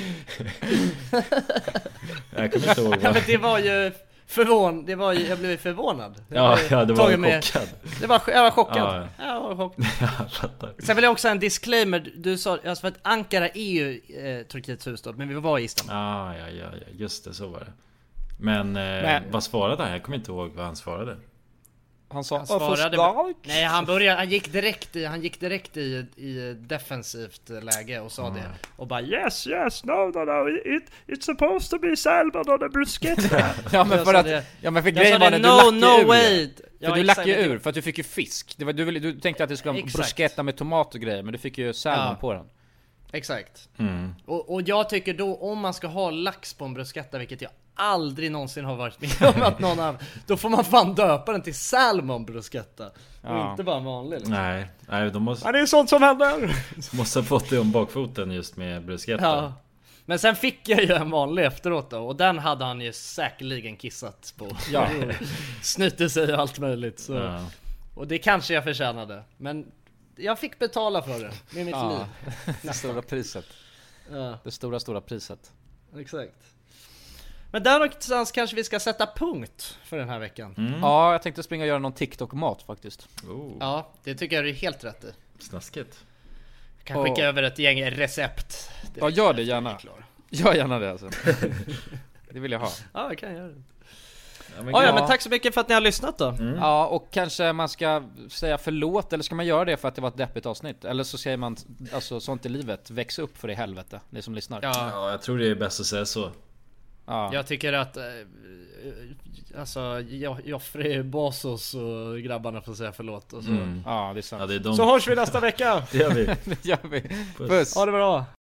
[SPEAKER 13] Jag kommer inte ihåg
[SPEAKER 3] Ja,
[SPEAKER 13] vad...
[SPEAKER 3] men det var ju förvån, det var ju, jag blev ju förvånad. Det
[SPEAKER 13] Ja,
[SPEAKER 3] var ju
[SPEAKER 13] ja, det var
[SPEAKER 3] taget med-
[SPEAKER 13] chockad.
[SPEAKER 3] Det var, jag var chockad.
[SPEAKER 13] Ja.
[SPEAKER 3] Jag var chockad.
[SPEAKER 13] Jag fattar.
[SPEAKER 3] Sen vill jag också ha en disclaimer. Du sa, alltså för att Ankara är ju eh, Turkiets huvudstad, men vi var i Istanbul.
[SPEAKER 13] Ah, ja, ja, ja, just det, så var det. Men, eh,
[SPEAKER 1] Men-
[SPEAKER 13] vad svarade han? Jag kommer inte ihåg vad han svarade.
[SPEAKER 1] Han sa,
[SPEAKER 3] Han svarade, nej, han började, han gick direkt i, han gick direkt i, i defensivt läge och sa det. Och bara yes, yes, no, no, no, it, it's supposed to be salmon on a bruschetta.
[SPEAKER 1] Ja men
[SPEAKER 3] Jag
[SPEAKER 1] för
[SPEAKER 3] sa
[SPEAKER 1] att,
[SPEAKER 3] det.
[SPEAKER 1] ja men för
[SPEAKER 3] Jag
[SPEAKER 1] grejen
[SPEAKER 3] sa
[SPEAKER 1] var
[SPEAKER 3] det,
[SPEAKER 1] när du
[SPEAKER 3] no,
[SPEAKER 1] lackade
[SPEAKER 3] no
[SPEAKER 1] ur.
[SPEAKER 3] way.
[SPEAKER 1] För
[SPEAKER 3] Ja,
[SPEAKER 1] du
[SPEAKER 3] exakt,
[SPEAKER 1] lackade
[SPEAKER 3] det-
[SPEAKER 1] ur för att du fick ju fisk. Det var, du, ville- du tänkte att det skulle vara en
[SPEAKER 3] Exakt.
[SPEAKER 1] bruschetta med tomat och grejer, men du fick ju salmon
[SPEAKER 3] Ja.
[SPEAKER 1] på den.
[SPEAKER 3] Exakt.
[SPEAKER 13] Mm.
[SPEAKER 3] Och, och jag tycker då, om man ska ha lax på en bruschetta, vilket jag aldrig någonsin har varit med om att någon av, då får man fan döpa den till salmon bruschetta.
[SPEAKER 2] Ja.
[SPEAKER 3] Och inte bara en vanlig liksom.
[SPEAKER 2] Nej, nej de måste...
[SPEAKER 3] Ja, det är sånt som händer.
[SPEAKER 2] Måste ha fått det om bakfoten just med bruschetta.
[SPEAKER 3] Ja. Men sen fick jag ju en vanlig efteråt då, och den hade han ju säkerligen kissat på.
[SPEAKER 1] Ja.
[SPEAKER 3] Snytte sig och allt möjligt så.
[SPEAKER 2] Ja.
[SPEAKER 3] Och det kanske jag förtjänade. Men jag fick betala för det med mitt
[SPEAKER 1] Ja.
[SPEAKER 3] liv.
[SPEAKER 1] Det stora priset.
[SPEAKER 3] Ja.
[SPEAKER 1] Det stora, stora priset.
[SPEAKER 3] Exakt. Men där någonstans kanske vi ska sätta punkt för den här veckan.
[SPEAKER 1] Mm. Ja, jag tänkte springa och göra någon TikTok-mat faktiskt.
[SPEAKER 2] Oh.
[SPEAKER 3] Ja, det tycker jag är helt rätt i.
[SPEAKER 2] Snaskigt.
[SPEAKER 3] Jag kan skicka
[SPEAKER 1] Och...
[SPEAKER 3] över ett gäng recept. Det
[SPEAKER 1] ja, gör det gärna. Gör gärna det alltså. Det vill jag ha.
[SPEAKER 3] Ja, jag kan göra det.
[SPEAKER 2] Ja, men,
[SPEAKER 3] ja, ja, men tack så mycket för att ni har lyssnat då.
[SPEAKER 1] Mm. Ja, och kanske man ska säga förlåt, eller ska man göra det för att det var ett deppigt avsnitt? Eller så säger man, alltså sånt i livet, väx upp för det i helvete, ni som lyssnar.
[SPEAKER 3] Ja,
[SPEAKER 2] ja, jag tror det är bäst att säga så.
[SPEAKER 3] Ja. Jag tycker att äh, alltså jo- Joffrey Bezos och grabbarna får säga förlåt och så.
[SPEAKER 1] Mm. Ja, det är sant.
[SPEAKER 2] Ja, det är de...
[SPEAKER 3] Så hörs vi nästa vecka.
[SPEAKER 2] Det gör vi.
[SPEAKER 1] Det gör vi.
[SPEAKER 2] Puss.
[SPEAKER 1] Puss.
[SPEAKER 3] Ha det bra.